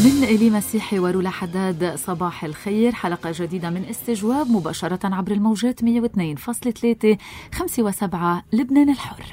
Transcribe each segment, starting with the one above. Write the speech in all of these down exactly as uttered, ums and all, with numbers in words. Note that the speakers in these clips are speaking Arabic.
من إلي مسيحي ورولا حداد، صباح الخير. حلقة جديدة من استجواب مباشرة عبر الموجات مية واثنين فاصلة ثلاثة خمسة وسبعة لبنان الحر.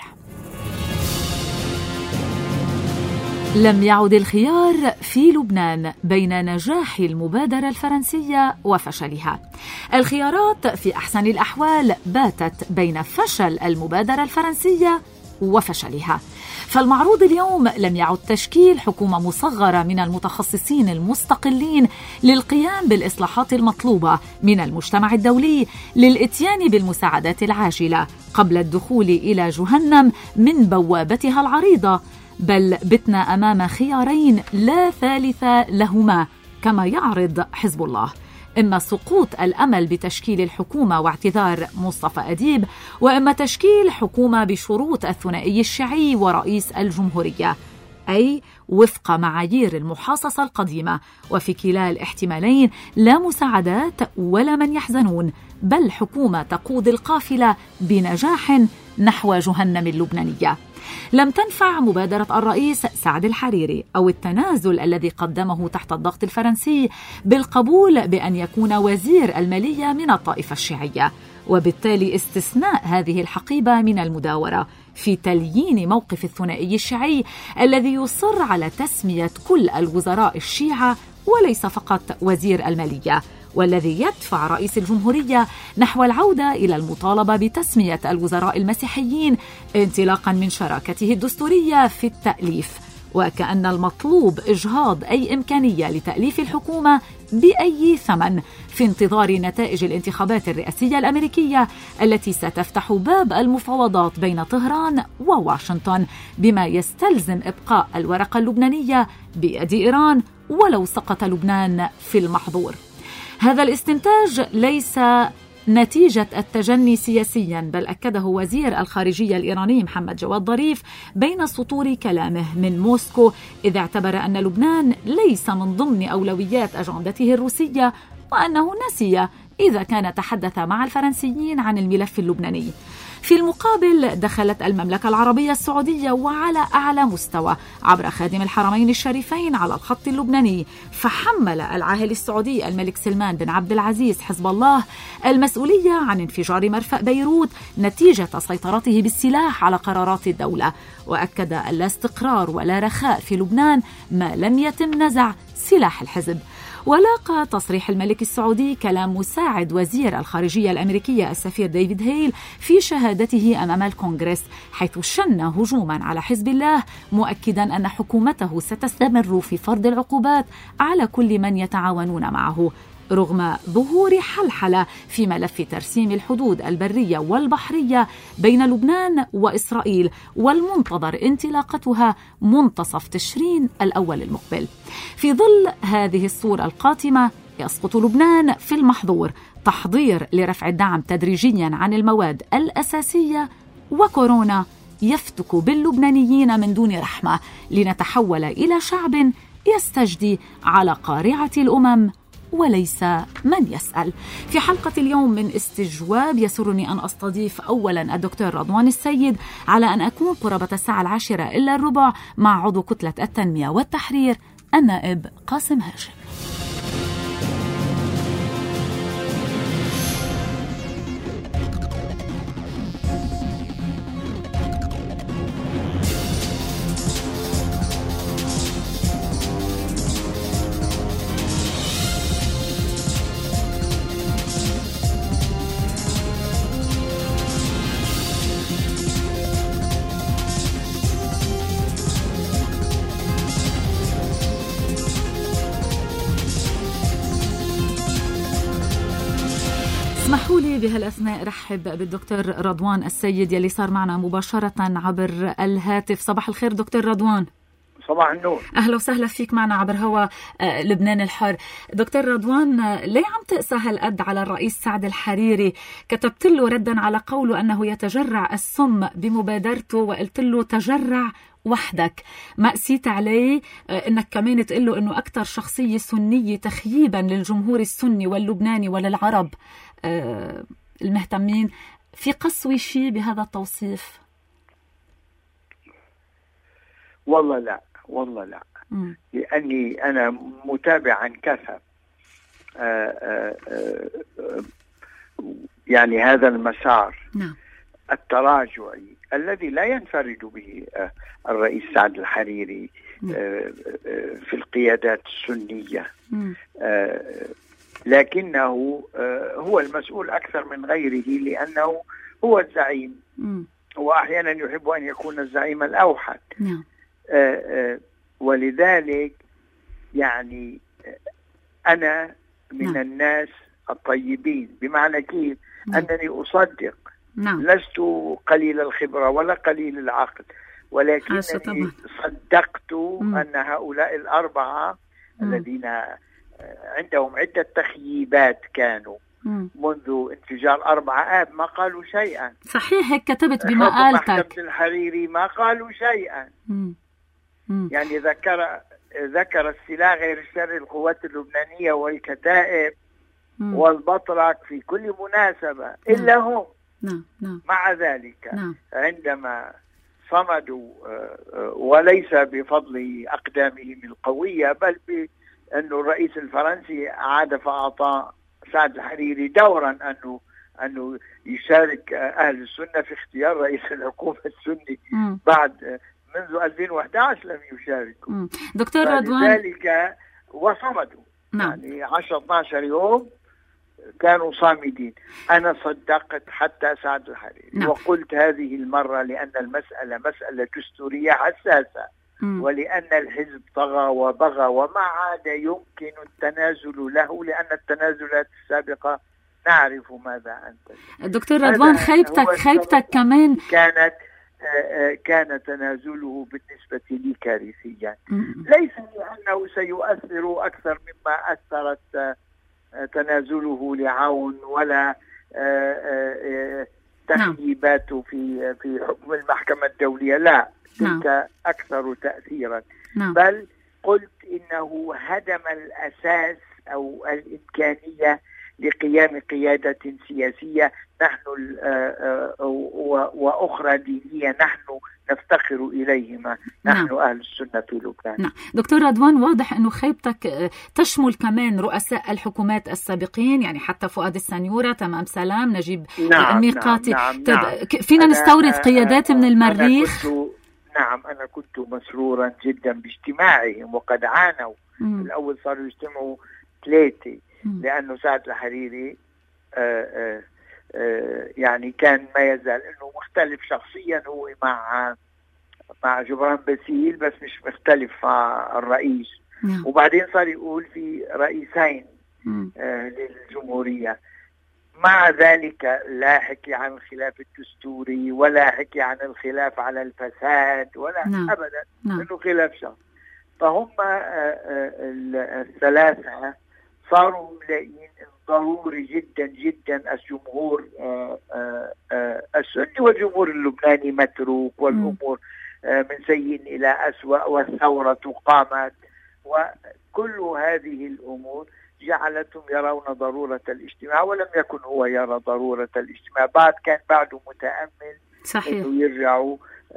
لم يعد الخيار في لبنان بين نجاح المبادرة الفرنسية وفشلها. الخيارات في أحسن الأحوال باتت بين فشل المبادرة الفرنسية وفشلها. فالمعروض اليوم لم يعد تشكيل حكومة مصغرة من المتخصصين المستقلين للقيام بالإصلاحات المطلوبة من المجتمع الدولي للإتيان بالمساعدات العاجلة قبل الدخول إلى جهنم من بوابتها العريضة، بل بتنا أمام خيارين لا ثالث لهما كما يعرض حزب الله: إما سقوط الأمل بتشكيل الحكومة واعتذار مصطفى أديب، وإما تشكيل حكومة بشروط الثنائي الشيعي ورئيس الجمهورية، أي وفق معايير المحاصصة القديمة. وفي كلا الاحتمالين لا مساعدات ولا من يحزنون، بل حكومة تقود القافلة بنجاح نحو جهنم اللبنانية. لم تنفع مبادرة الرئيس سعد الحريري أو التنازل الذي قدمه تحت الضغط الفرنسي بالقبول بأن يكون وزير المالية من الطائفة الشيعية، وبالتالي استثناء هذه الحقيبة من المداورة في تليين موقف الثنائي الشيعي الذي يصر على تسمية كل الوزراء الشيعة وليس فقط وزير المالية، والذي يدفع رئيس الجمهورية نحو العودة إلى المطالبة بتسمية الوزراء المسيحيين انطلاقا من شراكته الدستورية في التأليف، وكأن المطلوب إجهاض أي إمكانية لتأليف الحكومة بأي ثمن في انتظار نتائج الانتخابات الرئاسية الأمريكية التي ستفتح باب المفاوضات بين طهران وواشنطن، بما يستلزم إبقاء الورقة اللبنانية بيد إيران ولو سقط لبنان في المحظور. هذا الاستنتاج ليس نتيجة التجني سياسيا، بل أكده وزير الخارجية الإيراني محمد جواد ظريف بين سطور كلامه من موسكو، إذ اعتبر أن لبنان ليس من ضمن أولويات أجندته الروسية، وأنه نسي إذا كان تحدث مع الفرنسيين عن الملف اللبناني. في المقابل دخلت المملكة العربية السعودية وعلى أعلى مستوى عبر خادم الحرمين الشريفين على الخط اللبناني، فحمل العاهل السعودي الملك سلمان بن عبد العزيز حزب الله المسؤولية عن انفجار مرفأ بيروت نتيجة سيطرته بالسلاح على قرارات الدولة، وأكد أن لا استقرار ولا رخاء في لبنان ما لم يتم نزع سلاح الحزب. ولاقى تصريح الملك السعودي كلام مساعد وزير الخارجية الأمريكية السفير ديفيد هيل في شهادته أمام الكونغرس، حيث شن هجوما على حزب الله، مؤكدا أن حكومته ستستمر في فرض العقوبات على كل من يتعاونون معه، رغم ظهور حلحلة في ملف ترسيم الحدود البرية والبحرية بين لبنان وإسرائيل، والمنتظر انطلاقتها منتصف تشرين الأول المقبل. في ظل هذه الصورة القاتمة يسقط لبنان في المحظور، تحضير لرفع الدعم تدريجيا عن المواد الأساسية، وكورونا يفتك باللبنانيين من دون رحمة، لنتحول إلى شعب يستجدي على قارعة الأمم وليس من يسأل. في حلقة اليوم من استجواب يسرني أن أستضيف أولا الدكتور رضوان السيد، على أن أكون قرابة الساعة العاشرة إلا الربع مع عضو كتلة التنمية والتحرير النائب قاسم هاشم. اسمحوا لي بهالأثناء رحب بالدكتور رضوان السيد يلي صار معنا مباشرة عبر الهاتف. صباح الخير دكتور رضوان. صباح النور. أهلا وسهلا فيك معنا عبر هوا لبنان الحر. دكتور رضوان، ليه عم تقسى هالقد على الرئيس سعد الحريري؟ كتبت له ردا على قوله أنه يتجرع السم بمبادرته، وقلت له تجرع وحدك. ما قسيت عليه انك كمان تقول له انه اكثر شخصيه سنيه تخييبا للجمهور السني واللبناني وللعرب المهتمين؟ في قسوه شيء بهذا التوصيف؟ والله لا والله لا م. لأني أنا متابع عن كثب يعني هذا المسار نعم. التراجعي الذي لا ينفرد به الرئيس سعد الحريري في القيادات السنية، لكنه هو المسؤول أكثر من غيره لأنه هو الزعيم، وأحيانا يحب أن يكون الزعيم الأوحد. ولذلك يعني أنا من الناس الطيبين، بمعنى كيف أنني أصدق، لست قليل الخبرة ولا قليل العقل، ولكنني صدقت أن هؤلاء الأربعة الذين عندهم عدة تخييبات كانوا منذ انفجار أربعة آب ما قالوا شيئا. صحيح، هيك كتبت بمقالتك. محكمة الحريري ما قالوا شيئا. مم. مم. يعني ذكر ذكر السلاح غير الشرعي القوات اللبنانية والكتائب مم. والبطرك في كل مناسبة نعم. إلا هم نعم. نعم. مع ذلك نعم. عندما صمدوا وليس بفضل أقدامهم القوية بل بأن الرئيس الفرنسي عاد فأعطى سعد الحريري دورا أنه أنه يشارك أهل السنة في اختيار رئيس الحكومة السني م. بعد منذ ألفين وأحد عشر لم يشاركوا. م. دكتور رضوان، لذلك وصمدوا نعم. يعني عشرة اثنا عشر يوم كانوا صامدين. أنا صدقت حتى سعد الحريري نعم. وقلت هذه المرة لأن المسألة مسألة دستورية حساسة م. ولأن الحزب طغى وبغى وما عاد يمكن التنازل له، لأن التنازلات السابقة نعرف ماذا أنت. دكتور رضوان، خيبتك خيبتك كمان كانت كان تنازله بالنسبة لي كارثيا، ليس لأنه سيؤثر أكثر مما أثرت تنازله لعون ولا تخييباته في في حكم المحكمة الدولية، لا، تلك أكثر تأثيرا، بل قلت إنه هدم الأساس أو الإمكانية لقيام قيادة سياسية نحن وأخرى دينية نحن نفتخر إليهما نحن نعم. أهل السنة في لبنان. نعم. دكتور رضوان، واضح أنه خيبتك تشمل كمان رؤساء الحكومات السابقين، يعني حتى فؤاد السنيورة، تمام سلام، نجيب نعم الميقاتي. نعم نعم نعم. فينا نستورد قيادات من المريخ؟ أنا كنت نعم أنا كنت مسرورا جدا باجتماعهم، وقد عانوا في الأول صاروا يجتمعوا ثلاثة لأنه سعد الحريري آآ آآ آآ يعني كان ما يزال أنه مختلف شخصيا هو مع مع جبران باسيل، بس مش مختلف مع الرئيس نعم. وبعدين صار يقول في رئيسين للجمهورية. مع ذلك لا حكي عن الخلاف الدستوري ولا حكي عن الخلاف على الفساد ولا نعم. أبدا نعم. أنه خلاف شخص. فهم الثلاثة صاروا ملاقين ضروري جدا جدا الجمهور السني والجمهور اللبناني متروك، والأمور من سيء إلى أسوأ، والثورة قامت، وكل هذه الأمور جعلتهم يرون ضرورة الاجتماع، ولم يكن هو يرى ضرورة الاجتماع. بعد كان بعده متأمل صحيح إنه يرجعوا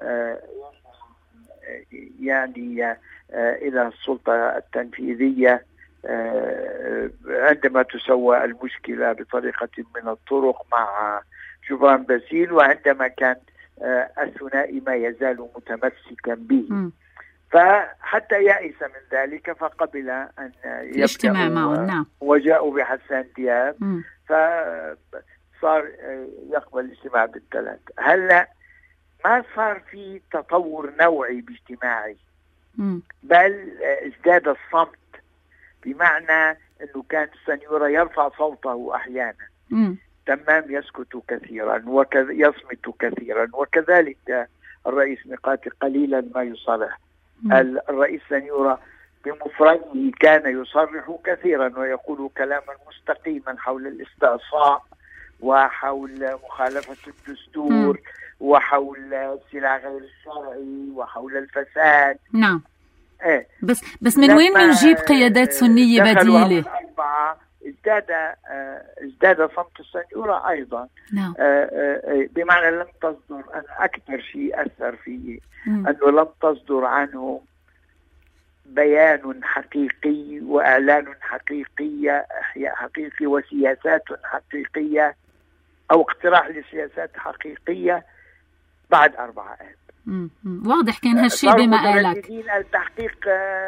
يعني إلى السلطة التنفيذية عندما تسوى المشكلة بطريقة من الطرق مع جبران باسيل، وعندما كان الثنائي ما يزال متمسكا به م. فحتى يأس من ذلك فقبل أن يجتمع معه نعم. وجاءوا بحسان دياب م. فصار يقبل الاجتماع بالثلاث. هلا ما صار في تطور نوعي باجتماعي م. بل ازداد الصمت، بمعنى أنه كان السنيورة يرفع صوته أحيانا م. تمام يسكت كثيرا ويصمت كثيرا، وكذلك الرئيس ميقاتي قليلا ما يصرح. م. الرئيس سنيورة بمفرده كان يصرح كثيرا ويقول كلاما مستقيما حول الاستعصاء وحول مخالفة الدستور م. وحول السلاح غير الشرعي وحول الفساد. نعم. إيه. بس بس من وين بنجيب قيادات سنية بديلة؟ ازداد ازداد صمت السنيورة أيضا نعم. بمعنى لم تصدر، أنا أكثر شيء أثر فيه م. أنه لم تصدر عنه بيان حقيقي وإعلان حقيقي حقيقي وسياسات حقيقية أو اقتراح لسياسات حقيقية بعد أربعة آب. واضح كان هالشيء بمقالك. التحقيق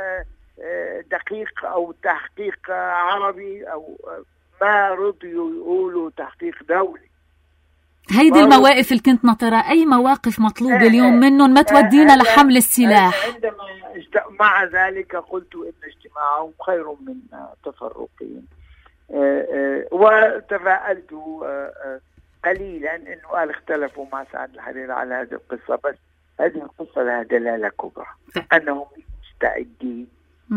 دقيق أو تحقيق عربي أو ما رضيوا يقولوا تحقيق دولي. هيدي المواقف اللي كنت ناطرة، أي مواقف مطلوبة اليوم منهم ما تودينا لحمل السلاح. عندما مع ذلك قلت إن اجتماعهم خير من تفرقهم، وتفاءلت قليلا إنه قال اختلفوا مع سعد الحريري على هذه القصة، بس هذه القصة لها دلالة كبرى أنهم مستعدين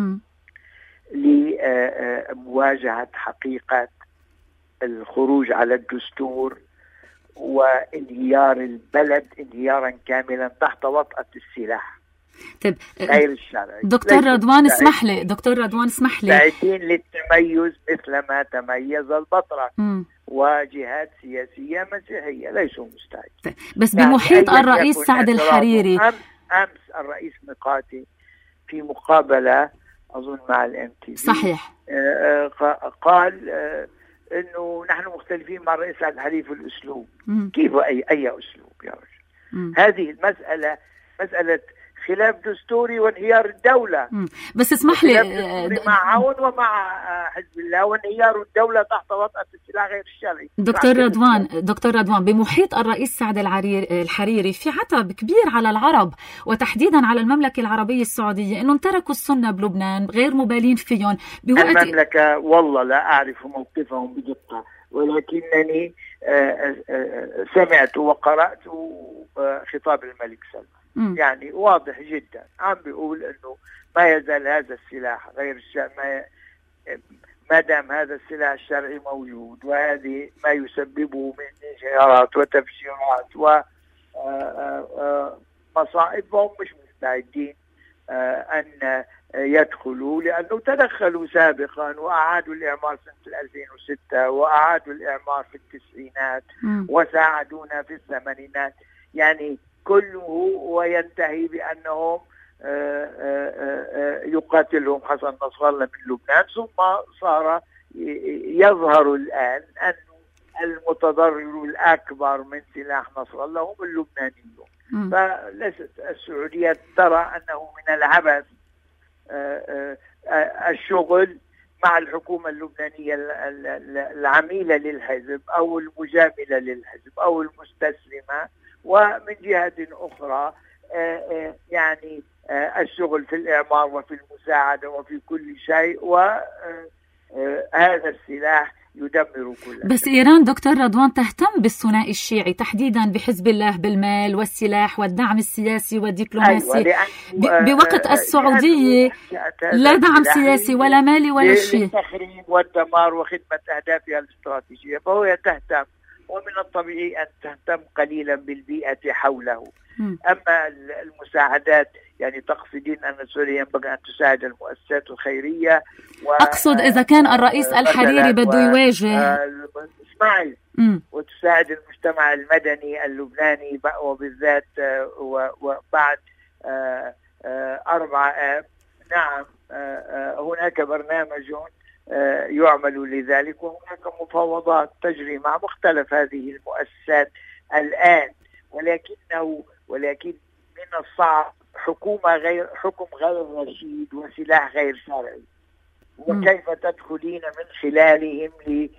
لمواجهة حقيقة الخروج على الدستور وانهيار البلد انهيارا كاملا تحت وطأة السلاح. طيب غير الشرعي. دكتور رضوان اسمح لي دكتور رضوان اسمح لي مستعدين للتميز مثل ما تميز البطرك وجهات سياسية مسيحية ليسوا مستعدين. طيب. بس بمحيط يعني الرئيس سعد الحريري أمس, أمس الرئيس ميقاتي في مقابلة أظن مع الام تي في صحيح قال انه نحن مختلفين مع الرئيس سعد الحريري في الاسلوب. مم. كيف اي اي اسلوب يا رجل؟ هذه المساله مساله خلاف دستوري وانهيار الدوله. مم. بس اسمح لي مع عون ومع حزب الله وانهيار الدوله تحت وطأة السلاح غير الشرعي. دكتور رضوان دكتور رضوان بمحيط الرئيس سعد الحريري في عتب كبير على العرب وتحديدا على المملكه العربيه السعوديه انهم تركوا السنه بلبنان غير مبالين فيهم بوقت المملكه. والله لا اعرف موقفهم بدقه، ولكنني سمعت وقرأت خطاب الملك سلمان. يعني واضح جدا عم بيقول انه ما يزال هذا السلاح غير الشرعي، ما, ما دام هذا السلاح الشرعي موجود وهذه ما يسببه من انهيارات وتفجيرات ومصائب، فهم مش مستعدين ان يدخلوا، لانه تدخلوا سابقا واعادوا الاعمار سنة ألفين وستة واعادوا الاعمار في التسعينات وساعدونا في الثمانينات، يعني كله وينتهي بأنهم يقاتلهم حسن نصر الله من لبنان. ثم صار يظهر الآن أن المتضرر الأكبر من سلاح نصر الله هم اللبنانيون. فليست السعودية ترى أنه من العبث الشغل مع الحكومة اللبنانية العميلة للحزب أو المجاملة للحزب أو المستسلمة، ومن جهة أخرى يعني الشغل في الإعمار وفي المساعدة وفي كل شيء، وهذا السلاح يدمر كل بس شيء. إيران دكتور رضوان تهتم بالثنائي الشيعي تحديدا بحزب الله بالمال والسلاح والدعم السياسي والدبلوماسي. أيوة بوقت السعودية لا دعم سياسي ولا مالي ولا شيء، للتخريب والدمار وخدمة أهدافها الاستراتيجية، فهو تهتم، ومن الطبيعي أن تهتم قليلا بالبيئة حوله. م. أما المساعدات يعني تقصدين أن سوريا ينبغي أن تساعد المؤسسات الخيرية و... أقصد إذا كان الرئيس الحريري بده يواجه اسمعي وتساعد المجتمع المدني اللبناني وبالذات وبعد أربعة آب. نعم هناك برنامج يعمل لذلك وهناك مفاوضات تجري مع مختلف هذه المؤسسات الآن، ولكنه ولكن من الصعب حكومة غير حكم غير رشيد وسلاح غير شرعي، وكيف تدخلين من خلالهم ل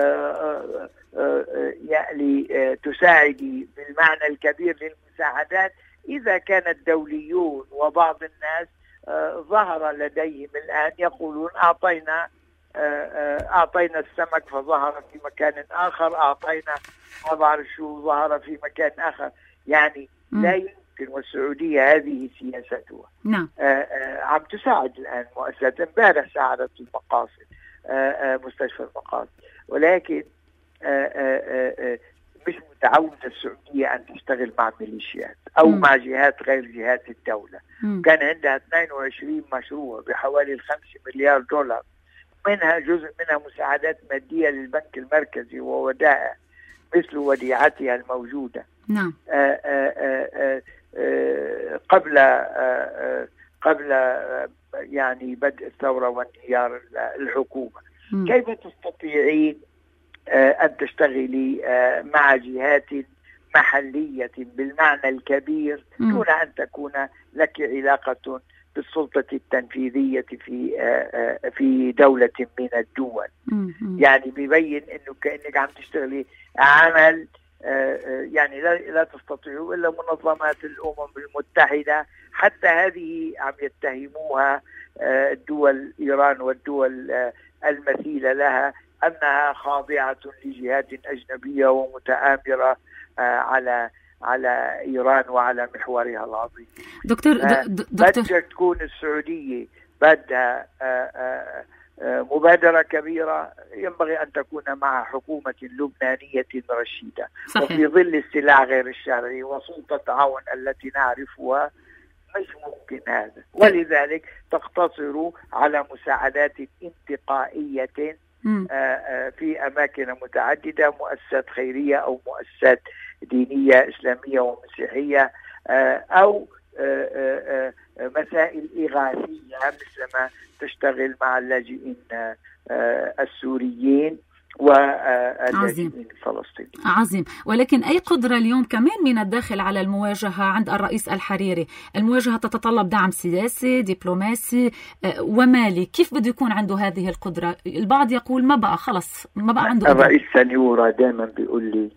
يعني تساعدي بالمعنى الكبير للمساعدات إذا كان الدوليون وبعض الناس ظهر لديهم الآن يقولون أعطينا أعطينا السمك فظهر في مكان آخر، أعطينا ما بعرف شو ظهر في مكان آخر، يعني م. لا يمكن. والسعودية هذه سياستها. نعم. عم تساعد الآن مؤسسات، امبارح ساعدت المقاصد مستشفى المقاصد، ولكن آآ آآ مش متعودة السعودية أن تشتغل مع ميليشيات أو م. مع جهات غير جهات الدولة. م. كان عندها اثنين وعشرين مشروع بحوالي خمسة مليار دولار، منها جزء منها مساعدات مادية للبنك المركزي وودائع مثل وديعتها الموجودة. نعم. آآ آآ آآ قبل آآ قبل يعني بدء الثورة وانهيار الحكومة. م. كيف تستطيعين أن تشتغلي مع جهات محلية بالمعنى الكبير دون أن تكون لك علاقة بالسلطة التنفيذية في في دولة من الدول؟ يعني بيبين إنه كأنك عم تشتغلي عمل يعني لا لا تستطيع إلا منظمات الأمم المتحدة. حتى هذه عم يتهموها الدول إيران والدول المثيلة لها أنها خاضعة لجهات أجنبية ومتآمرة على على إيران وعلى محورها العظيم. دكتور دكتور بدها تكون السعودية بدها مبادرة كبيرة، ينبغي أن تكون مع حكومة لبنانية رشيدة. صحيح. وفي ظل السلاح غير الشرعي وسلطة تعاون التي نعرفها مش ممكن هذا، ولذلك تقتصر على مساعدات انتقائية في أماكن متعددة، مؤسسات خيرية أو مؤسسات دينية إسلامية ومسيحية، أو مسائل إغاثية مثل ما تشتغل مع اللاجئين السوريين واللاجئين الفلسطينيين. عظيم. ولكن أي قدرة اليوم كمان من الداخل على المواجهة عند الرئيس الحريري؟ المواجهة تتطلب دعم سياسي دبلوماسي ومالي، كيف بده يكون عنده هذه القدرة؟ البعض يقول ما بقى خلص ما بقى عنده قدرة. الرئيس سنيورة دائما بيقول لي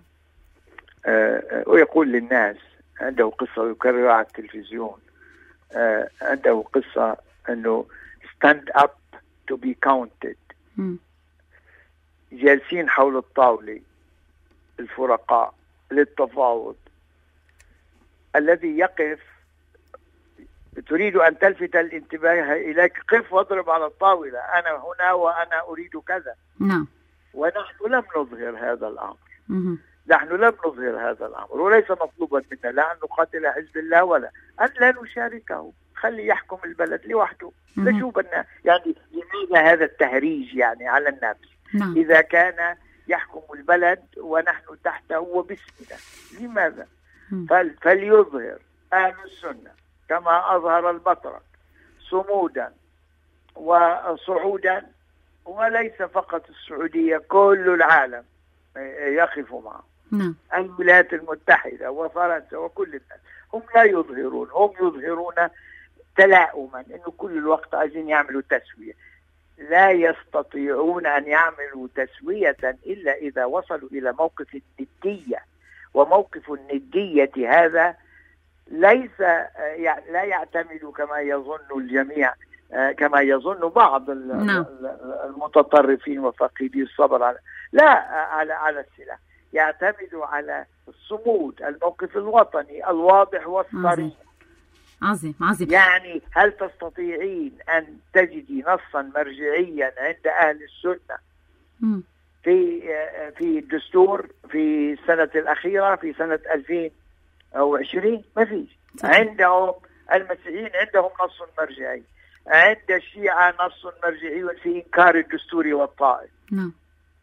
آه ويقول للناس، عنده قصة يكررها على التلفزيون، آه عنده قصة أنه stand up to be counted. م. جالسين حول الطاولة الفرقاء للتفاوض، الذي يقف تريد أن تلفت الانتباه إليك، قف واضرب على الطاولة، أنا هنا وأنا أريد كذا. نعم. ونحن لم نظهر هذا الأمر. م. نحن لم نظهر هذا الأمر، وليس مطلوبا منا لا أن نقاتل حزب الله ولا أن لا نشاركه. خلي يحكم البلد لوحده. لشو بدنا يعني لماذا هذا التهريج يعني على النفس؟ نعم. إذا كان يحكم البلد ونحن تحته وباسمنا لماذا؟ فل فليظهر أهل السنة كما أظهر البطرك صمودا وصعودا، وليس فقط السعودية، كل العالم يقف معه. نعم. الولايات المتحدة وفرنسا وكل الناس هم لا يظهرون، هم يظهرون تلاؤما إنه كل الوقت عايزين يعملوا تسوية. لا يستطيعون أن يعملوا تسوية إلا إذا وصلوا إلى موقف الندية، وموقف الندية هذا ليس لا يعتمد كما يظن الجميع، كما يظن بعض المتطرفين وفقيدي الصبر على لا على على السلاح، يعتمد على الصمود، الموقف الوطني الواضح والصريح. عظيم عظيم. يعني هل تستطيعين أن تجدي نصا مرجعيا عند أهل السنة م. في في الدستور في السنة الأخيرة في سنة ألفين وعشرين؟ ما فيش. عندهم المسيحيين عندهم نص مرجعي، عند الشيعة نص مرجعي في إنكار الدستور والطائف. نعم.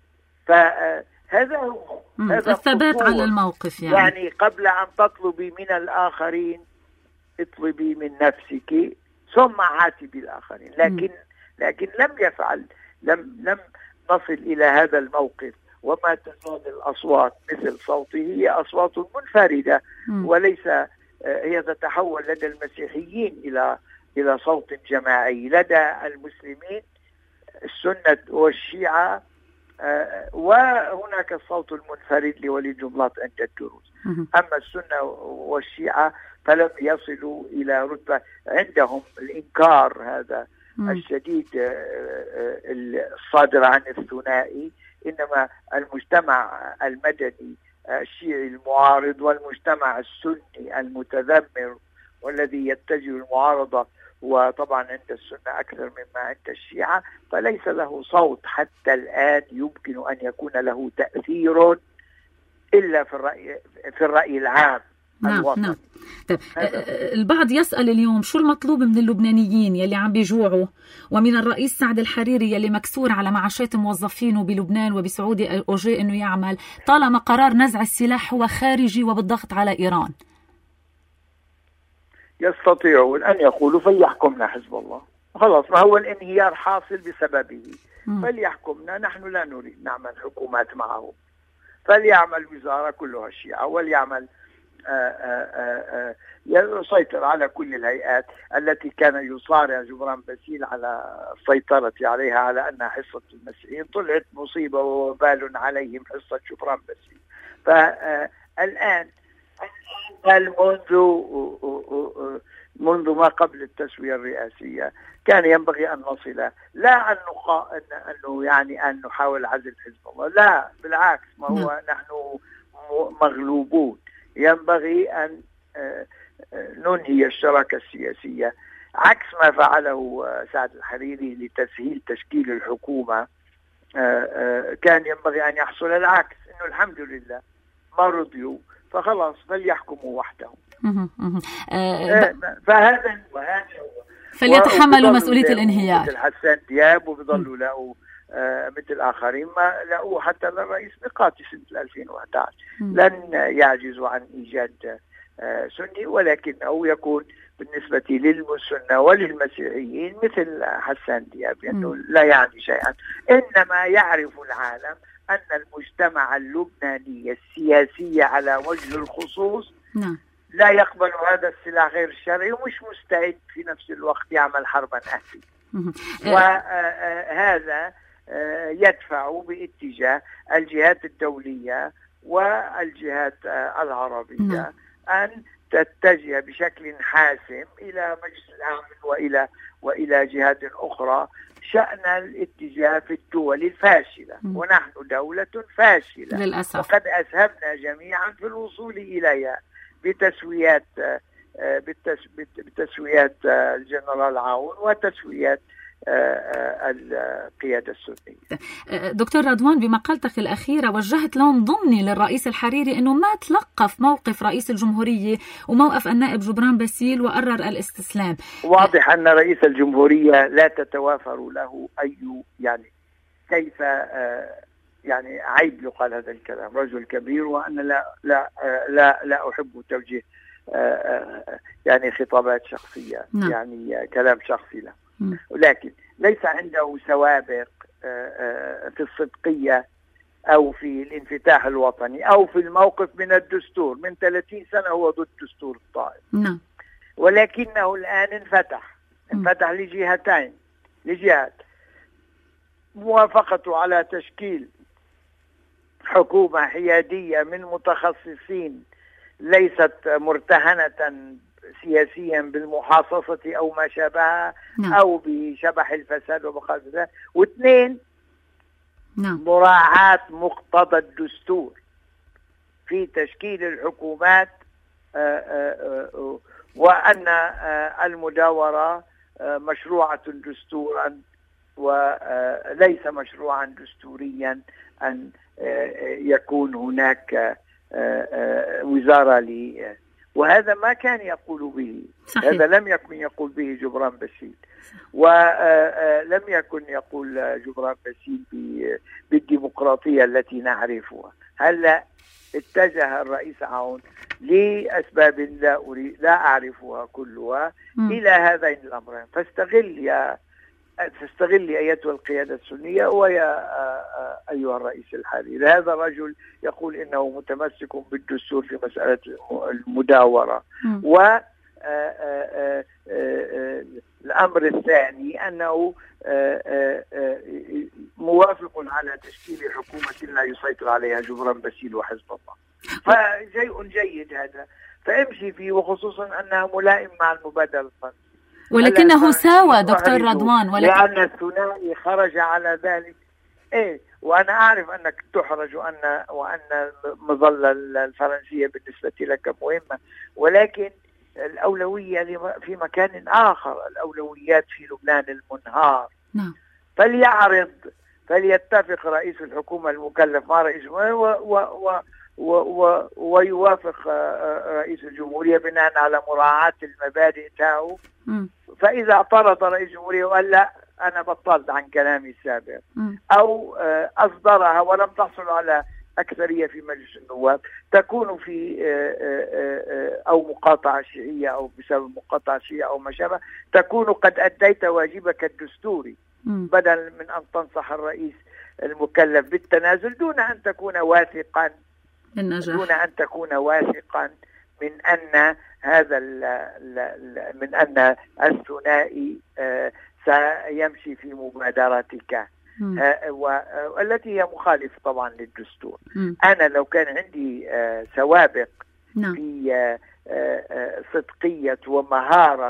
فهذا هو هذا الثبات على الموقف. يعني يعني قبل أن تطلبي من الآخرين اطلبي من نفسك ثم عاتبي الآخرين. لكن لكن لم يفعل لم لم نصل إلى هذا الموقف، وما تزال الأصوات مثل صوته هي أصوات منفردة، وليس هي تتحول لدى المسيحيين إلى إلى صوت جماعي. لدى المسلمين السنة والشيعة وهناك الصوت المنفرد لوليد جنبلاط عند الدروز. أما السنة والشيعة فلم يصلوا إلى رتبة عندهم الإنكار هذا الشديد الصادر عن الثنائي، إنما المجتمع المدني الشيعي المعارض والمجتمع السني المتذمر والذي يتجه المعارضة، وطبعا عند السنة أكثر مما عند الشيعة، فليس له صوت حتى الآن يمكن أن يكون له تأثير إلا في الرأي في الرأي العام. نعم نعم. طيب البعض يسأل اليوم شو المطلوب من اللبنانيين يلي عم بيجوعوا، ومن الرئيس سعد الحريري يلي مكسور على معاشات موظفينه بلبنان وبسعودي أوجي إنه يعمل، طالما قرار نزع السلاح هو خارجي وبالضغط على إيران؟ يستطيعون أن يقولوا فليحكمنا حزب الله. خلاص ما هو الانهيار حاصل بسببه. م. فليحكمنا، نحن لا نريد نعمل حكومات معه، فليعمل وزارة كلها الشيعة، وليعمل يسيطر على كل الهيئات التي كان يصارع جبران باسيل على السيطرة عليها على أنها حصة المسيحيين. طلعت مصيبة ووبال عليهم حصة جبران باسيل. فالآن بل منذ منذ ما قبل التسوية الرئاسية كان ينبغي أن نصل، لا أن نقا... أنه يعني أن نحاول عزل حزب الله، لا بالعكس، ما هو نحن مغلوبون. ينبغي أن ننهي الشراكة السياسية عكس ما فعله سعد الحريري لتسهيل تشكيل الحكومة. كان ينبغي أن يحصل العكس، إنه الحمد لله ما رضيوا فخلاص فليحكموا وحدهم. فهذا وهذا فليتحملوا مسؤولية الانهيار. مثل حسان دياب وبيضلوا لاقوا مثل آخرين ما لقوا حتى للرئيس ميقاتي سنة ألفين وأحد عشر. لن يعجزوا عن إيجاد سني، ولكنه يكون بالنسبة للسنة وللمسيحيين مثل حسان دياب، لأنه يعني لا يعني شيئا. إنما يعرف العالم أن المجتمع اللبناني السياسي على وجه الخصوص نعم. لا يقبل هذا السلاح غير الشرعي، ومش مستعد في نفس الوقت يعمل حربا أهلية. وهذا يدفع باتجاه الجهات الدولية والجهات العربية أن تتجه بشكل حاسم إلى مجلس الأمن وإلى وإلى جهات أخرى شأن الاتجاه في الدول الفاشلة. م. ونحن دولة فاشلة للأسف، وقد أسهمنا جميعا في الوصول إليها بتسويات بتسويات الجنرال عون وتسويات القيادة السنية. دكتور رضوان، بمقالتك الأخيرة وجهت لوم ضمني للرئيس الحريري أنه ما تلقف موقف رئيس الجمهورية وموقف النائب جبران باسيل وقرر الاستسلام. واضح أن رئيس الجمهورية لا تتوافر له أي يعني كيف يعني عيب يقال هذا الكلام، رجل كبير، وأنا لا لا لا لا أحب توجيه يعني خطابات شخصية. م. يعني كلام شخصي له، ولكن ليس عنده سوابق في الصدقية أو في الانفتاح الوطني أو في الموقف من الدستور. من ثلاثين سنة هو ضد دستور الطائف. نعم. ولكنه الآن انفتح انفتح لجهتين لجهات موافقته على تشكيل حكومة حيادية من متخصصين ليست مرتهنة سياسيا بالمحاصصة أو ما شابهها. نعم. أو بشبح الفساد وبخاصة ذلك. واثنين، نعم. مراعاة مقتضى الدستور في تشكيل الحكومات، وأن المداورة مشروعة دستورا وليس مشروعا دستوريا أن يكون هناك وزارة لي، وهذا ما كان يقول به. صحيح. هذا لم يكن يقول به جبران باسيل، ولم يكن يقول جبران باسيل بالديمقراطية التي نعرفها. هلا اتجه الرئيس عون لأسباب لا أريد لا أعرفها كلها م. إلى هذين الأمرين. فاستغل يا تستغل أيتها القيادة السنية ويا أيها الرئيس الحالي. هذا الرجل يقول إنه متمسك بالدستور في مسألة المداورة. والأمر الثاني أنه موافق على تشكيل حكومة لا يسيطر عليها جبران باسيل وحزب الله. فشيء جيد هذا، فامشي فيه، وخصوصا أنها ملائم مع المبادرة الفرنسية. ولكنه ساوى دكتور رضوان، ولكن لأن الثنائي خرج على ذلك. إيه، وأنا أعرف أنك تحرج وأن وأن المظلة الفرنسية بالنسبة لك مهمة، ولكن الأولوية في مكان آخر. الأولويات في لبنان المنهار. نعم. فليعرض فليتفق رئيس الحكومة المكلف مع رئيس و و و و و ويوافق رئيس الجمهورية بناء على مراعاة المبادئ تاعه. فإذا اعترض رئيس الجمهورية وقال لا أنا بطلت عن كلامي السابق، أو أصدرها ولم تحصل على أكثرية في مجلس النواب تكون في أو مقاطعة شيعية أو بسبب مقاطعة شيعية أو ما شابه، تكون قد أديت واجبك الدستوري بدل من أن تنصح الرئيس المكلف بالتنازل دون أن تكون واثقا النجاح. دون أن تكون واثقا من أن هذا ال ال من أن الثنائي سيمشي في مبادرتك والتي هي مخالفة طبعا للدستور. م. أنا لو كان عندي سوابق م. في صدقية ومهارة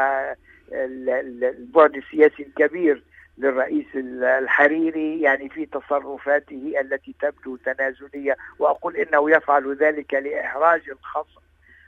والبعد السياسي الكبير للرئيس الحريري يعني في تصرفاته التي تبدو تنازلية، وأقول إنه يفعل ذلك لإحراج الخصم،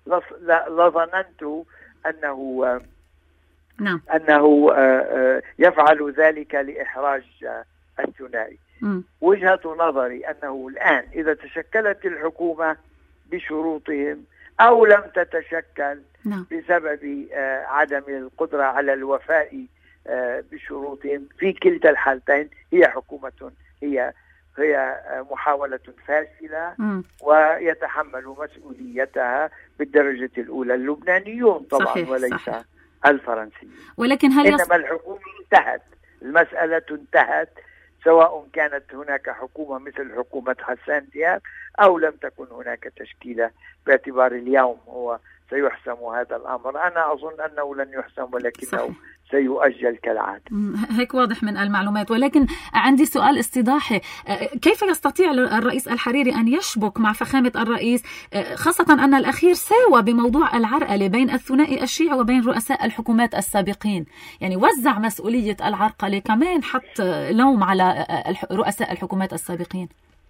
لظننت أنه نعم. أنه يفعل ذلك لإحراج الثنائي. م. وجهة نظري أنه الآن إذا تشكلت الحكومة بشروطهم أو لم تتشكل نعم. بسبب عدم القدرة على الوفاء بشروطهم، في كلتا الحالتين هي حكومة هي هي محاولة فاشلة م. ويتحمل مسؤوليتها بالدرجة الأولى اللبنانيون طبعا صحيح. وليس صحيح. الفرنسيين. ولكن هل إنما الحكومة انتهت، المسألة انتهت سواء كانت هناك حكومة مثل حكومة حسان دياب أو لم تكن هناك تشكيلة، باعتبار اليوم هو سيحسم هذا الأمر. أنا أظن أنه لن يحسم ولكنه صحيح. سيؤجل كالعادة. هيك واضح من المعلومات. ولكن عندي سؤال استضاحي، كيف يستطيع الرئيس الحريري أن يشبك مع فخامة الرئيس، خاصة أن الأخير ساوى بموضوع العرقلة بين الثنائي الشيعي وبين رؤساء الحكومات السابقين، يعني وزع مسؤولية العرقلة، كمان حط لوم على رؤساء الحكومات السابقين.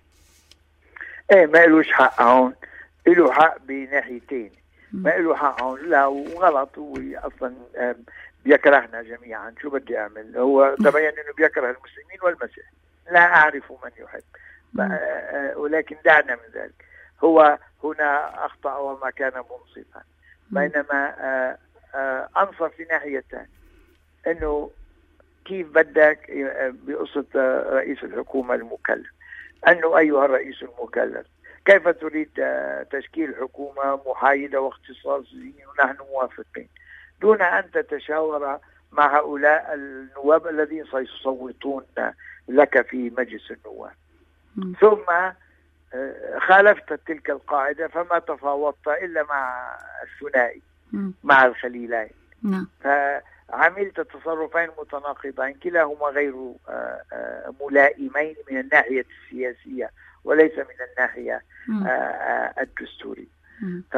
ايه ما إلوش حق هون، إله حق بناحيتين، ما إله حق هون لا وغلط، هو أصلا بيكرهنا جميعا، شو بدي أعمل؟ هو تبين أنه بيكره المسلمين والمسيح، لا أعرف من يحب، ولكن دعنا من ذلك. هو هنا أخطأ وما كان منصفا، بينما أنصف في ناحية ثانية، أنه كيف بدك بقصة رئيس الحكومة المكلف، أنه أيها الرئيس المكلف كيف تريد تشكيل حكومة محايدة واختصاصية ونحن موافقين، دون أن تتشاور مع هؤلاء النواب الذين سيصوتون لك في مجلس النواب. م. ثم خالفت تلك القاعدة فما تفاوضت إلا مع الثنائي م. مع الخليلين. م. فعملت تصرفين متناقضين كلاهما غير ملائمين من الناحية السياسية وليس من الناحية م. الدستورية. ف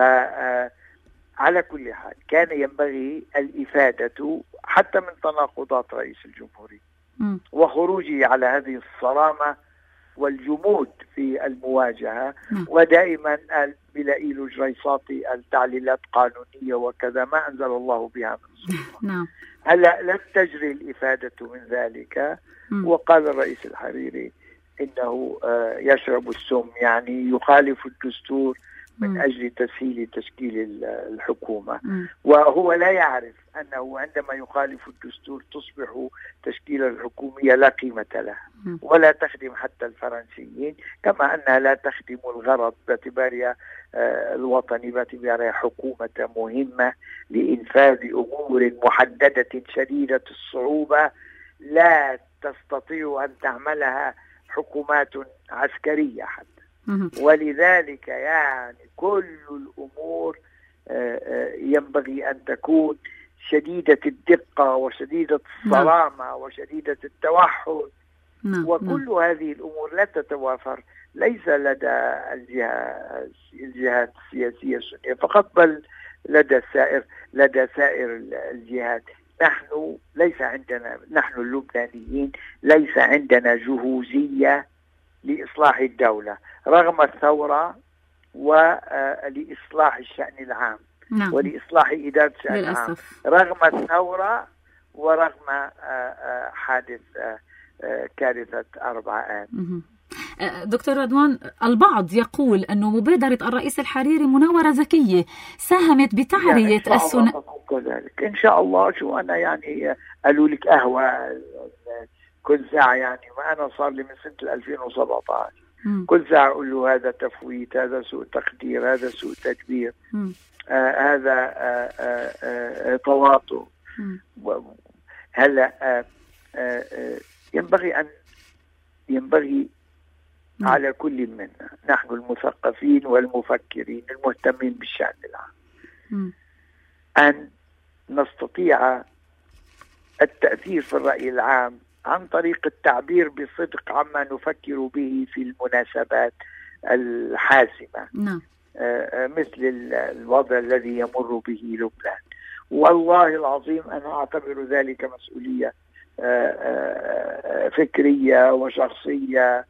على كل حال كان ينبغي الإفادة حتى من تناقضات رئيس الجمهورية م. وخروجه على هذه الصرامة والجمود في المواجهة م. ودائما بلاقي له جريصاتي التعليلات قانونية وكذا ما أنزل الله بها من سلطان. هلا لم تجري الإفادة من ذلك م. وقال الرئيس الحريري إنه يشرب السم، يعني يخالف الدستور من أجل تسهيل تشكيل الحكومة. م. وهو لا يعرف أنه عندما يخالف الدستور تصبح تشكيل الحكومية لا قيمة لها م. ولا تخدم حتى الفرنسيين، كما أنها لا تخدم الغرض باعتبارها الوطني، باعتبارها حكومة مهمة لإنفاذ أمور محددة شديدة الصعوبة لا تستطيع أن تعملها حكومات عسكرية حتى. ولذلك يعني كل الأمور ينبغي أن تكون شديدة الدقة وشديدة الصرامة وشديدة التوحد، وكل هذه الأمور لا تتوافر ليس لدى الجهات السياسية السنية فقط بل لدى السائر لدى سائر الجهات. نحن ليس عندنا نحن اللبنانيين ليس عندنا جهوزية لإصلاح الدولة رغم الثورة ولإصلاح الشأن العام نعم. ولإصلاح إدارة الشأن العام رغم الثورة ورغم حادث كارثة أربعة آب. دكتور رضوان، البعض يقول أنه مبادرة الرئيس الحريري مناورة ذكية ساهمت بتعرية يعني الثنائي. كذلك إن شاء الله. شو أنا يعني قالوا لك قهوة كل ساعة، يعني ما أنا صار لي من سنة ألفين وسبعة عشر م. كل ساعة أقول له هذا تفويت، هذا سوء تقدير، هذا سوء تدبير، آه هذا آه آه آه تواطؤ. هلا آه آه آه ينبغي أن ينبغي م. على كل منا، نحن المثقفين والمفكرين المهتمين بالشأن العام، م. أن نستطيع التأثير في الرأي العام عن طريق التعبير بصدق عما نفكر به في المناسبات الحاسمة. نعم. آه مثل الوضع الذي يمر به لبنان. والله العظيم أنا أعتبر ذلك مسؤولية آه آه فكرية وشخصية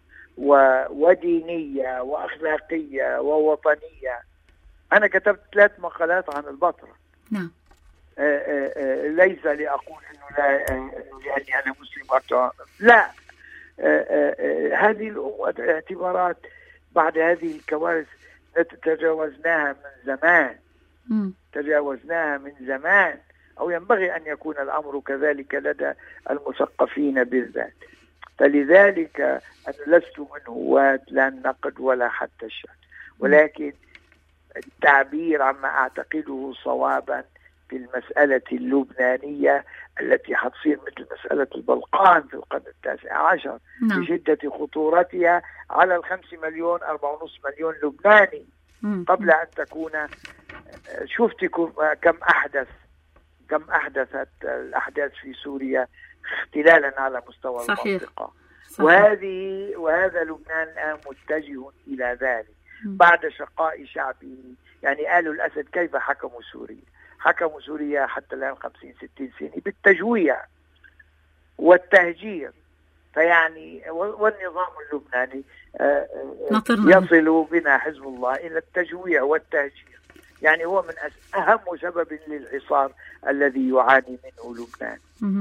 ودينية وأخلاقية ووطنية. أنا كتبت ثلاث مقالات عن البتراء. نعم. آآ آآ ليس لأقول إنه لا إنه لأني أنا مسلم، لا، آآ آآ هذه الاعتبارات بعد هذه الكوارث تجاوزناها من زمان. م. تجاوزناها من زمان، أو ينبغي أن يكون الأمر كذلك لدى المثقفين بالذات. فلذلك أنا لست من هواة لا النقد ولا حتى الشأن، ولكن التعبير عما أعتقده صوابا في المسألة اللبنانية التي حتصير مثل مسألة البلقان في القرن التاسع عشر بشدة خطورتها على الخمس مليون أربعة ونصف مليون لبناني قبل أن تكون. شفتي كم أحدث كم أحدثت الأحداث في سوريا اختلالا على مستوى صحيح. المنطقة. صحيح. وهذه وهذا لبنان الآن متجه إلى ذلك بعد شقاء شعبه. يعني آل الأسد كيف حكموا سوريا؟ حكموا سوريا حتى الآن خمسين ستين سنة بالتجويع والتهجير. فيعني والنظام اللبناني يصل بنا حزب الله إلى التجويع والتهجير. يعني هو من أهم سبب للحصار الذي يعاني منه لبنان.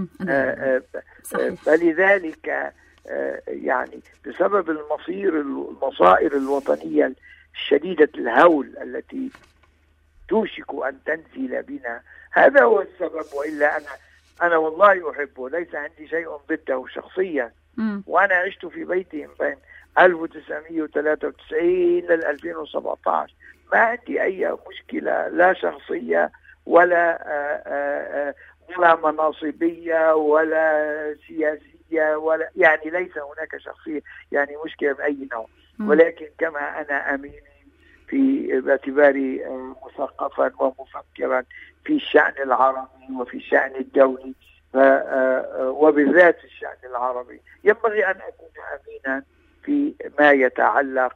فلذلك يعني بسبب المصير المصائر الوطنية الشديدة الهول التي توشك أن تنزل بنا، هذا هو السبب. وإلا أنا أنا والله أحبه، ليس عندي شيء ضده شخصيا. م. وأنا عشت في بيتهم بين ألف وتسعمئة وثلاثة وتسعين لل ألفين وسبعة عشر، ما عندي أي مشكلة لا شخصية ولا آآ آآ ولا مناصبية ولا سياسية، ولا يعني ليس هناك شخصية يعني مشكلة بأي نوع. ولكن كما أنا أمين في باعتباري مثقفا ومفكرا في الشأن العربي وفي الشأن الدولي وبالذات الشأن العربي، ينبغي أن أكون أمينا في ما يتعلق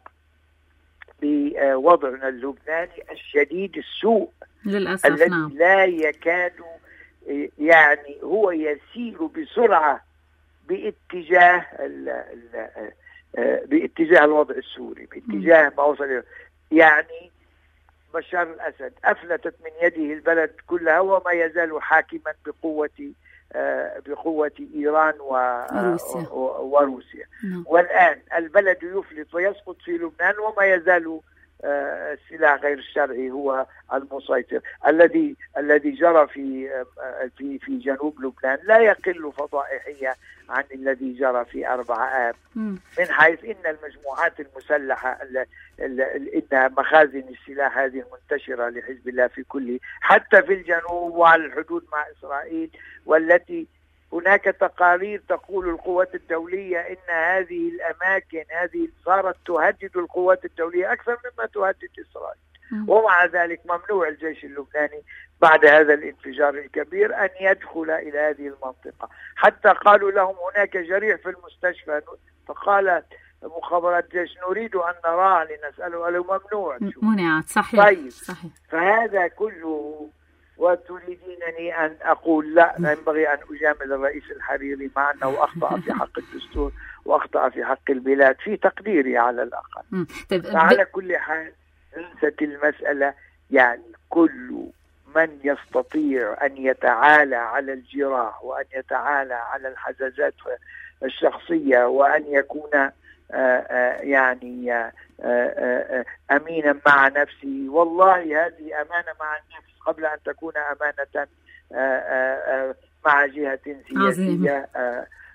بوضعنا اللبناني الشديد السوء للأسف. الذي نعم. لا يكاد يعني هو يسير بسرعة باتجاه ال ال باتجاه الوضع السوري، باتجاه ما وصل. يعني بشار الأسد أفلتت من يده البلد كلها وما يزال حاكما بقوة بقوة إيران وروسيا, وروسيا. والآن البلد يفلت ويسقط في لبنان وما يزال السلاح غير الشرعي هو المسيطر. الذي الذي جرى في في في جنوب لبنان لا يقل فضائحية عن الذي جرى في أربعة آب، من حيث إن المجموعات المسلحة إن مخازن السلاح هذه المنتشرة لحزب الله في كل حتى في الجنوب وعلى الحدود مع إسرائيل، والتي هناك تقارير تقول القوات الدولية إن هذه الأماكن هذه صارت تهدد القوات الدولية أكثر مما تهدد إسرائيل. ومع ذلك ممنوع الجيش اللبناني بعد هذا الانفجار الكبير أن يدخل إلى هذه المنطقة. حتى قالوا لهم هناك جريح في المستشفى، فقالت مخابرات الجيش نريد أن نراه لنسأله، قالوا ممنوع. منعت. صحيح. طيب. صحيح. فهذا كله وتريدينني أن أقول لا، ينبغي أن أجامل الرئيس الحريري مع أنه أخطأ في حق الدستور وأخطأ في حق البلاد في تقديري على الأقل. على كل حال ليست المسألة يعني كل من يستطيع أن يتعالى على الجراح وأن يتعالى على الحزازات الشخصية وأن يكون آآ آآ يعني آآ آآ أمينا مع نفسه. والله هذه أمانة مع النفس قبل أن تكون أمانة آآ آآ مع جهة سياسية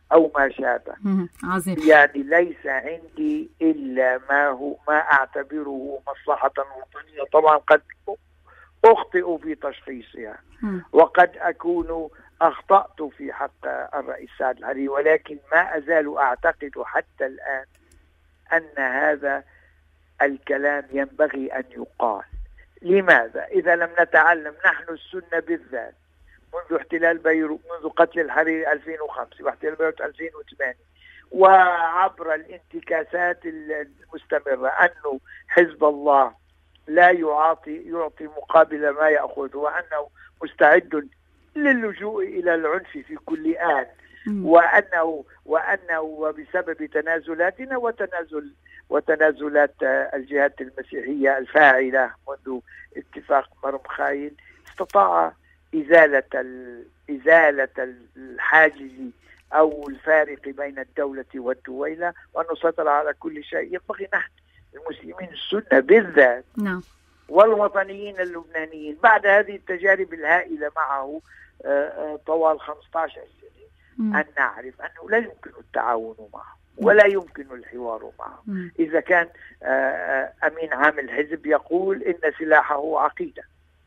أو ما شابه. عظيم. يعني ليس عندي إلا ما هو ما أعتبره مصلحة وطنية. طبعا قد أخطئ في تشخيصها وقد أكون أخطأت في حق الرئيس سعد الحريري، ولكن ما أزال أعتقد حتى الآن أن هذا الكلام ينبغي أن يقال. لماذا؟ إذا لم نتعلم نحن السنة بالذات منذ احتلال بيروت، منذ قتل الحريري ألفين وخمسة واحتلال بيروت ألفين وثمانية وعبر الانتكاسات المستمرة، أنه حزب الله لا يعطي يعطي مقابل ما يأخذ، وأنه مستعد للجوء إلى العنف في كل آن، وأنه وأنه وبسبب تنازلاتنا وتنازل وتنازلات الجهات المسيحية الفاعلة منذ اتفاق مرم خاين استطاع إزالة إزالة الحاجز أو الفارق بين الدولة والدويلة وأن نسيطر على كل شيء. ينبغي نحن المسلمين السنة بالذات نعم والوطنيين اللبنانيين بعد هذه التجارب الهائلة معه طوال خمسة عشر سنة أن نعرف أنه لا يمكن التعاون معه ولا يمكن الحوار معه. إذا كان أمين عام الحزب يقول إن سلاحه عقيدة.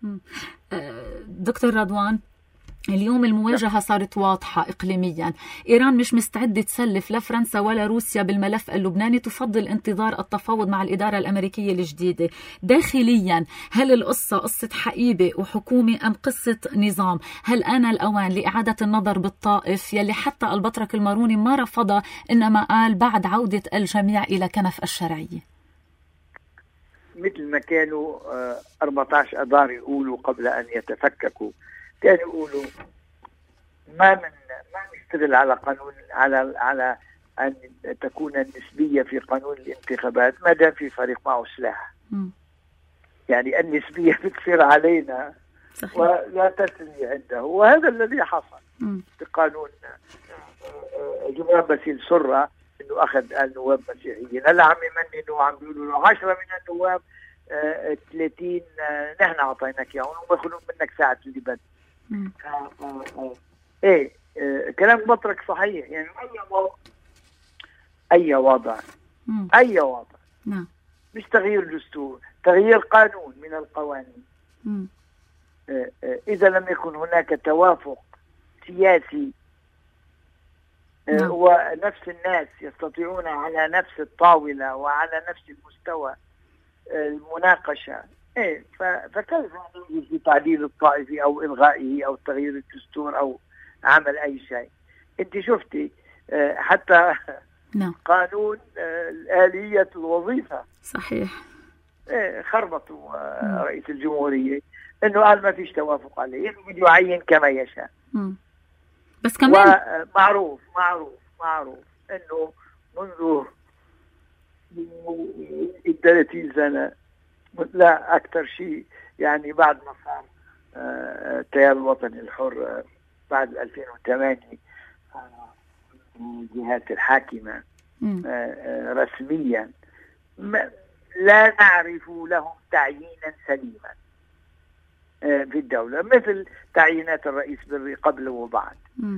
دكتور رضوان، اليوم المواجهة صارت واضحة إقليميا. إيران مش مستعدة تسلف لا فرنسا ولا روسيا بالملف اللبناني، تفضل انتظار التفاوض مع الإدارة الأمريكية الجديدة. داخليا هل القصة قصة حقيبة وحكومة أم قصة نظام؟ هل آن الأوان لإعادة النظر بالطائف يلي حتى البطرك الماروني ما رفض، إنما قال بعد عودة الجميع إلى كنف الشرعية؟ مثل ما كانوا أربعة عشر أذار يقولوا قبل أن يتفككوا، كانوا يقولوا ما من ما نشتغل على قانون على على أن تكون النسبية في قانون الانتخابات ما دام في فريق معه سلاح. م. يعني النسبية بتصير علينا صحيح. ولا تسري عنده، وهذا الذي حصل م. في قانون جبران باسيل سرة، انه اخذ النواب مسيحيين. هلا عم يمننوا وعم بيقولوا له عشرة من النواب آه ثلاثين آه نحن اعطيناك اياهم وبياخذون منك ساعة اللي بدك. آه آه آه. ايه آه كلام بطرك صحيح. يعني اي وضع اي وضع مم. اي وضع نعم. مش تغيير دستور، تغيير قانون من القوانين. آه آه اذا لم يكن هناك توافق سياسي نعم. ونفس الناس يستطيعون على نفس الطاولة وعلى نفس المستوى المناقشة، إيه فكيف نجد في تعديل الطائفي أو إلغائه أو تغيير الدستور أو عمل أي شيء؟ أنت شفتي حتى نعم. قانون آلية الوظيفة صحيح إيه خربطوا م. رئيس الجمهورية إنه قال ما فيش توافق عليه، إنه بده يعين كما يشاء. م. بس كمان معروف معروف معروف انه منذ ثلاثين سنة لا اكثر شيء، يعني بعد ما صار التيار الوطني الحر بعد ألفين وثمانية الجهات الحاكمة رسميا لا نعرف لهم تعيينا سليما في الدولة مثل تعيينات الرئيس بري قبل وبعد.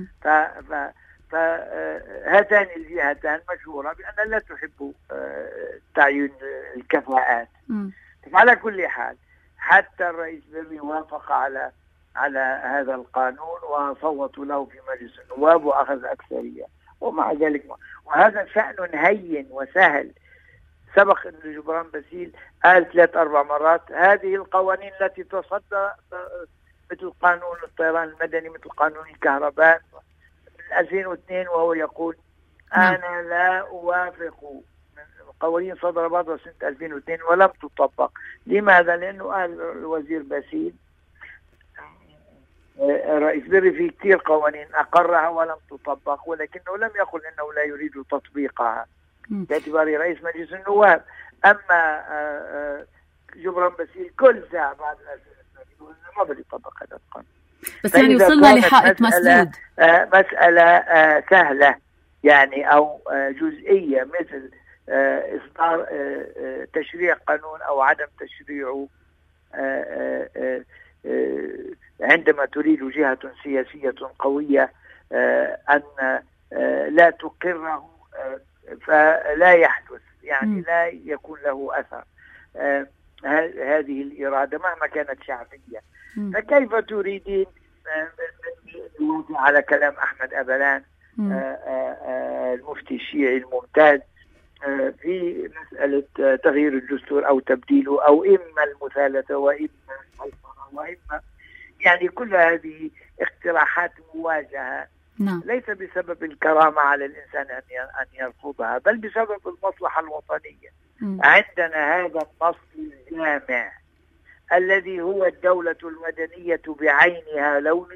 فهاتان الجهتان مشهورة بأن لا تحب تعيين الكفاءات. على كل حال حتى الرئيس بري وافق على على هذا القانون وصوتوا له في مجلس النواب وأخذ أكثرية، ومع ذلك وهذا شأن هين وسهل. سبق أن جبران باسيل قال ثلاث أربع مرات هذه القوانين التي تصدى مثل قانون الطيران المدني مثل قانون الكهرباء من ألفين واثنين وهو يقول أنا لا أوافق. القوانين صدر بعضها سنة ألفين واثنين ولم تطبق. لماذا؟ لأنه قال الوزير باسيل الرئيس بري في كثير قوانين أقرها ولم تطبق، ولكنه لم يقل أنه لا يريد تطبيقها باعتباره رئيس مجلس النواب. أما جبران باسيل كل ساعة بعد يقول ما بدي يطبق هذا القانون. بس يعني وصلنا لحائط مسدود. مسألة سهلة يعني أو جزئية مثل إصدار تشريع قانون أو عدم تشريعه عندما تريد جهة سياسية قوية أن لا تقره فلا يحدث، يعني لا يكون له أثر هذه الإرادة مهما كانت شعبية. فكيف تريدين على كلام أحمد أبلان المفتي الشيعي الممتاز في مسألة تغيير الدستور أو تبديله أو إما المثالثة وإما السيطرة وإما، يعني كل هذه اقتراحات مواجهة نعم. ليس بسبب الكرامة على الإنسان أن يرفضها، بل بسبب المصلحة الوطنية. م. عندنا هذا النص الجامع الذي هو الدولة المدنية بعينها، لو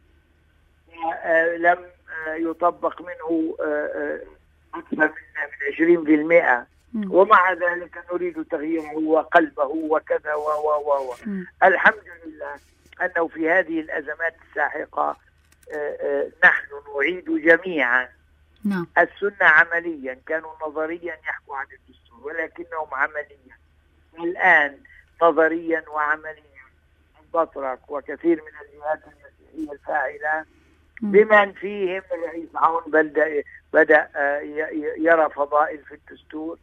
لم يطبق منه أكثر من عشرين بالمئة، ومع ذلك نريد تغييره وقلبه وكذا و و و الحمد لله أنه في هذه الأزمات الساحقة نحن نعيد جميعا نعم. السنة عمليا. كانوا نظريا يحكوا عن الدستور ولكنهم عمليا الآن نظريا وعمليا. البطرك وكثير من الجهات المسيحية الفاعلة بمن فيهم الرئيس عون بدأ بدأ يرى فضائل في الدستور.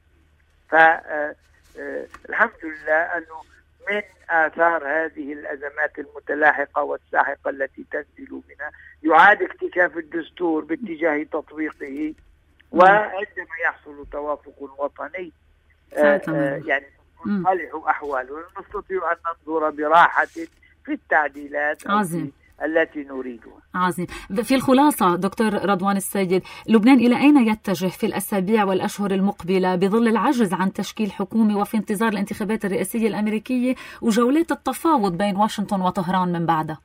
فالحمد لله أنه من آثار هذه الأزمات المتلاحقة والساحقة التي تنزل منها يعاد اكتشاف الدستور باتجاه تطبيقه، وعندما يحصل توافق وطني يعني تصلح أحواله نستطيع أن ننظر براحة في التعديلات عظيم. التي نريدها. عظيم. في الخلاصة دكتور رضوان السيد، لبنان إلى أين يتجه في الأسابيع والأشهر المقبلة بظل العجز عن تشكيل حكومة وفي انتظار الانتخابات الرئاسية الأمريكية وجولات التفاوض بين واشنطن وطهران من بعدها؟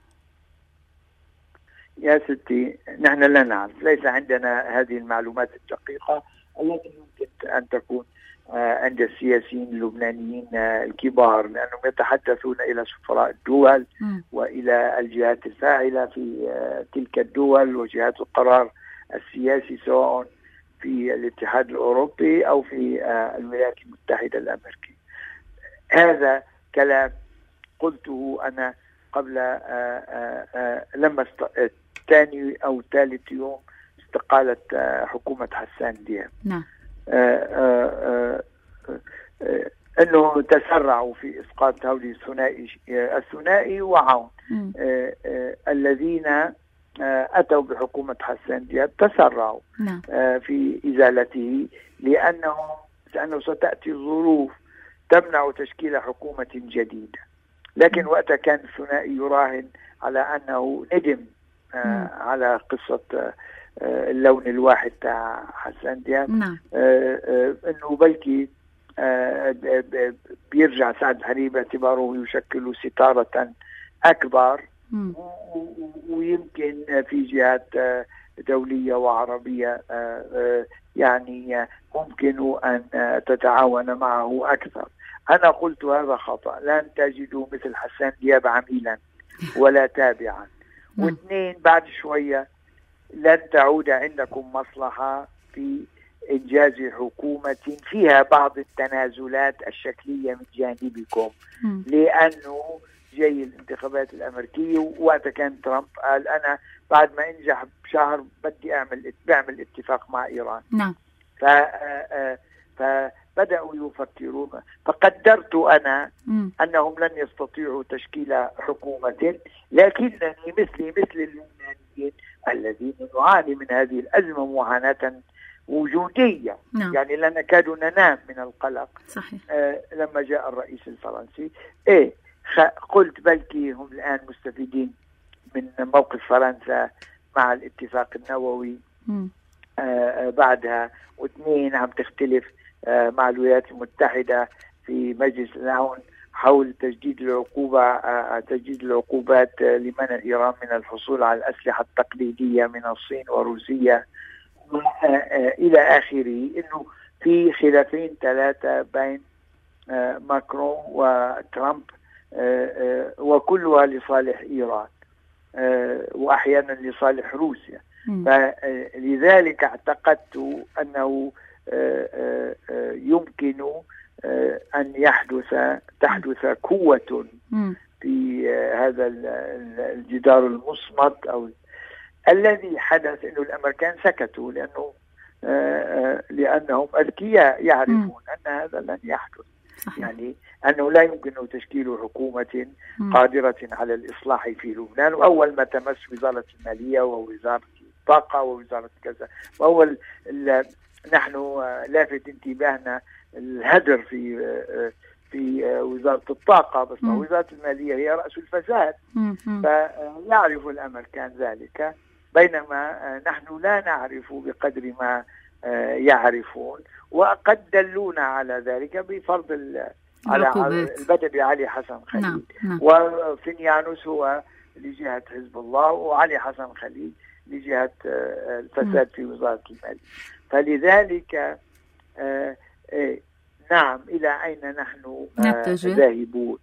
يا ستي نحن لا نعرف، ليس عندنا هذه المعلومات الدقيقة التي يمكن أن تكون عند السياسيين اللبنانيين الكبار، لأنهم يتحدثون إلى سفراء الدول م. وإلى الجهات الفاعلة في تلك الدول وجهات القرار السياسي سواء في الاتحاد الأوروبي أو في الولايات المتحدة الأمريكية. هذا كلام قلته أنا قبل لما ثاني أو ثالث يوم استقالت حكومة حسان دياب. نعم. آآ آآ آآ أنه تسرعوا في إسقاط هؤلاء الثنائي الثنائي وعون الذين أتوا بحكومة حسان دياب، تسرعوا نعم. في إزالته لأنهم لأنه ستأتي ظروف تمنع تشكيل حكومة جديدة. لكن وقتها كان الثنائي يراهن على أنه ندم على قصة اللون الواحد تاع حسان دياب، نعم. انه بلكي بيرجع سعد الحريري باعتباره يشكل ستارة اكبر، ويمكن في جهات دولية وعربية يعني ممكن ان تتعاون معه اكثر. انا قلت هذا خطأ، لن تجدوا مثل حسان دياب عميلا ولا تابعا. واثنين، بعد شوية لن تعود عندكم مصلحة في إنجاز حكومة فيها بعض التنازلات الشكلية من جانبكم، م. لأنه جاي الانتخابات الأمريكية وقت كان ترامب قال أنا بعد ما انجح بشهر بدي أعمل بعمل اتفاق مع إيران. نعم. ف فبدأوا يفكرون، فقدرت أنا م. أنهم لن يستطيعوا تشكيل حكومة، لكنني مثلي مثل اللبنانيين الذين نعاني من هذه الأزمة معاناة وجودية، نعم. يعني لا نكاد ننام من القلق. صحيح. آه لما جاء الرئيس الفرنسي إيه قلت بلكي هم الآن مستفيدين من موقف فرنسا مع الاتفاق النووي آه بعدها، واثنين عم تختلف آه مع الولايات المتحدة في مجلس الأمن حول تجديد العقوبة آه تجديد العقوبات آه لمنع إيران من الحصول على الأسلحة التقليدية من الصين وروسيا آه آه إلى آخره. إنه في خلافين ثلاثة بين آه ماكرون وترامب آه آه وكلها لصالح إيران آه وأحيانا لصالح روسيا. فلذلك اعتقدت أنه آه آه يمكن أن يحدث تحدث قوة في هذا الجدار المصمت أو الذي حدث أنه الأمريكان سكتوا لأنه آه لأنهم أذكياء يعرفون م. أن هذا لن يحدث. صحيح. يعني أنه لا يمكن تشكيل حكومة م. قادرة على الإصلاح في لبنان، وأول ما تمس وزارة المالية ووزارة الطاقة ووزارة كذا، وأول نحن لافت انتباهنا الهدر في في وزارة الطاقة، بس م. وزارة المالية هي رأس الفساد، فيعرف الأمريكان ذلك، بينما نحن لا نعرف بقدر ما يعرفون، وقد دلونا على ذلك بفرض على البدوي علي حسن خليل. نعم. نعم. وفينيانوس هو لجهة حزب الله، وعلي حسن خليل لجهة الفساد م. في وزارة المالية. فلذلك آه آه نعم، إلى أين نحن آه ذاهبون؟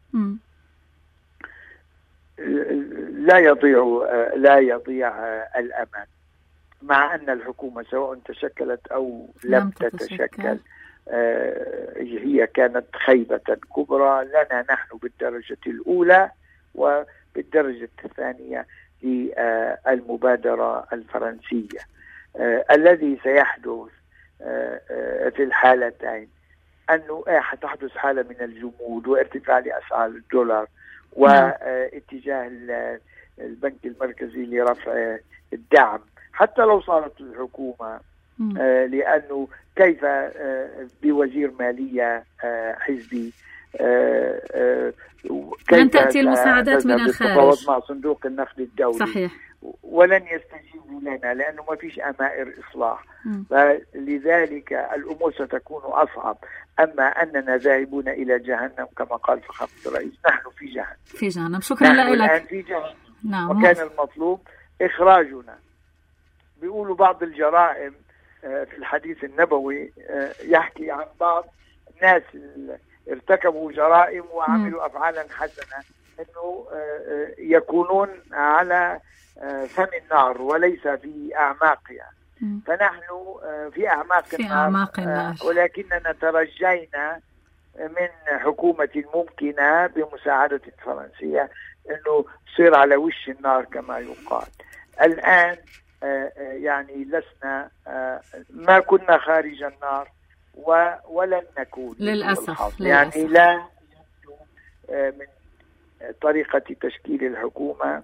لا يضيع آه لا يضيع آه الأمان، مع أن الحكومة سواء تشكلت أو لم تتشكل آه هي كانت خيبة كبرى لنا نحن بالدرجة الأولى وبالدرجة الثانية للمبادرة الفرنسية. آه الذي سيحدث آه آه في الحالتين أنه حتحدث حالة من الجمود وارتفاع لأسعار الدولار واتجاه البنك المركزي لرفع الدعم حتى لو صارت الحكومة، آه لأنه كيف آه بوزير مالية آه حزبي آه آه لن تأتي المساعدات من الخارج مع صندوق النقد الدولي. صحيح. ولن يستجيبوا لنا لأنه ما فيش أمائر إصلاح، فلذلك الأمور ستكون أصعب. أما أننا ذاهبون إلى جهنم كما قال فخامة الرئيس، نحن في جهنم في جهنم شكرا لك. الآن في جهنم. نعم. وكان المطلوب إخراجنا. بيقولوا بعض الجرائم في الحديث النبوي يحكي عن بعض الناس ارتكبوا جرائم وعملوا أفعالا حسنة، أنه يكونون على فم النار وليس في أعماقها. فنحن في أعماق في النار, أعماق النار. ولكننا ترجينا من حكومة ممكنة بمساعدة فرنسية أنه تصير على وش النار كما يقال. الآن يعني لسنا ما كنا خارج النار ولن نكون للأسف. يعني لا من طريقة تشكيل الحكومة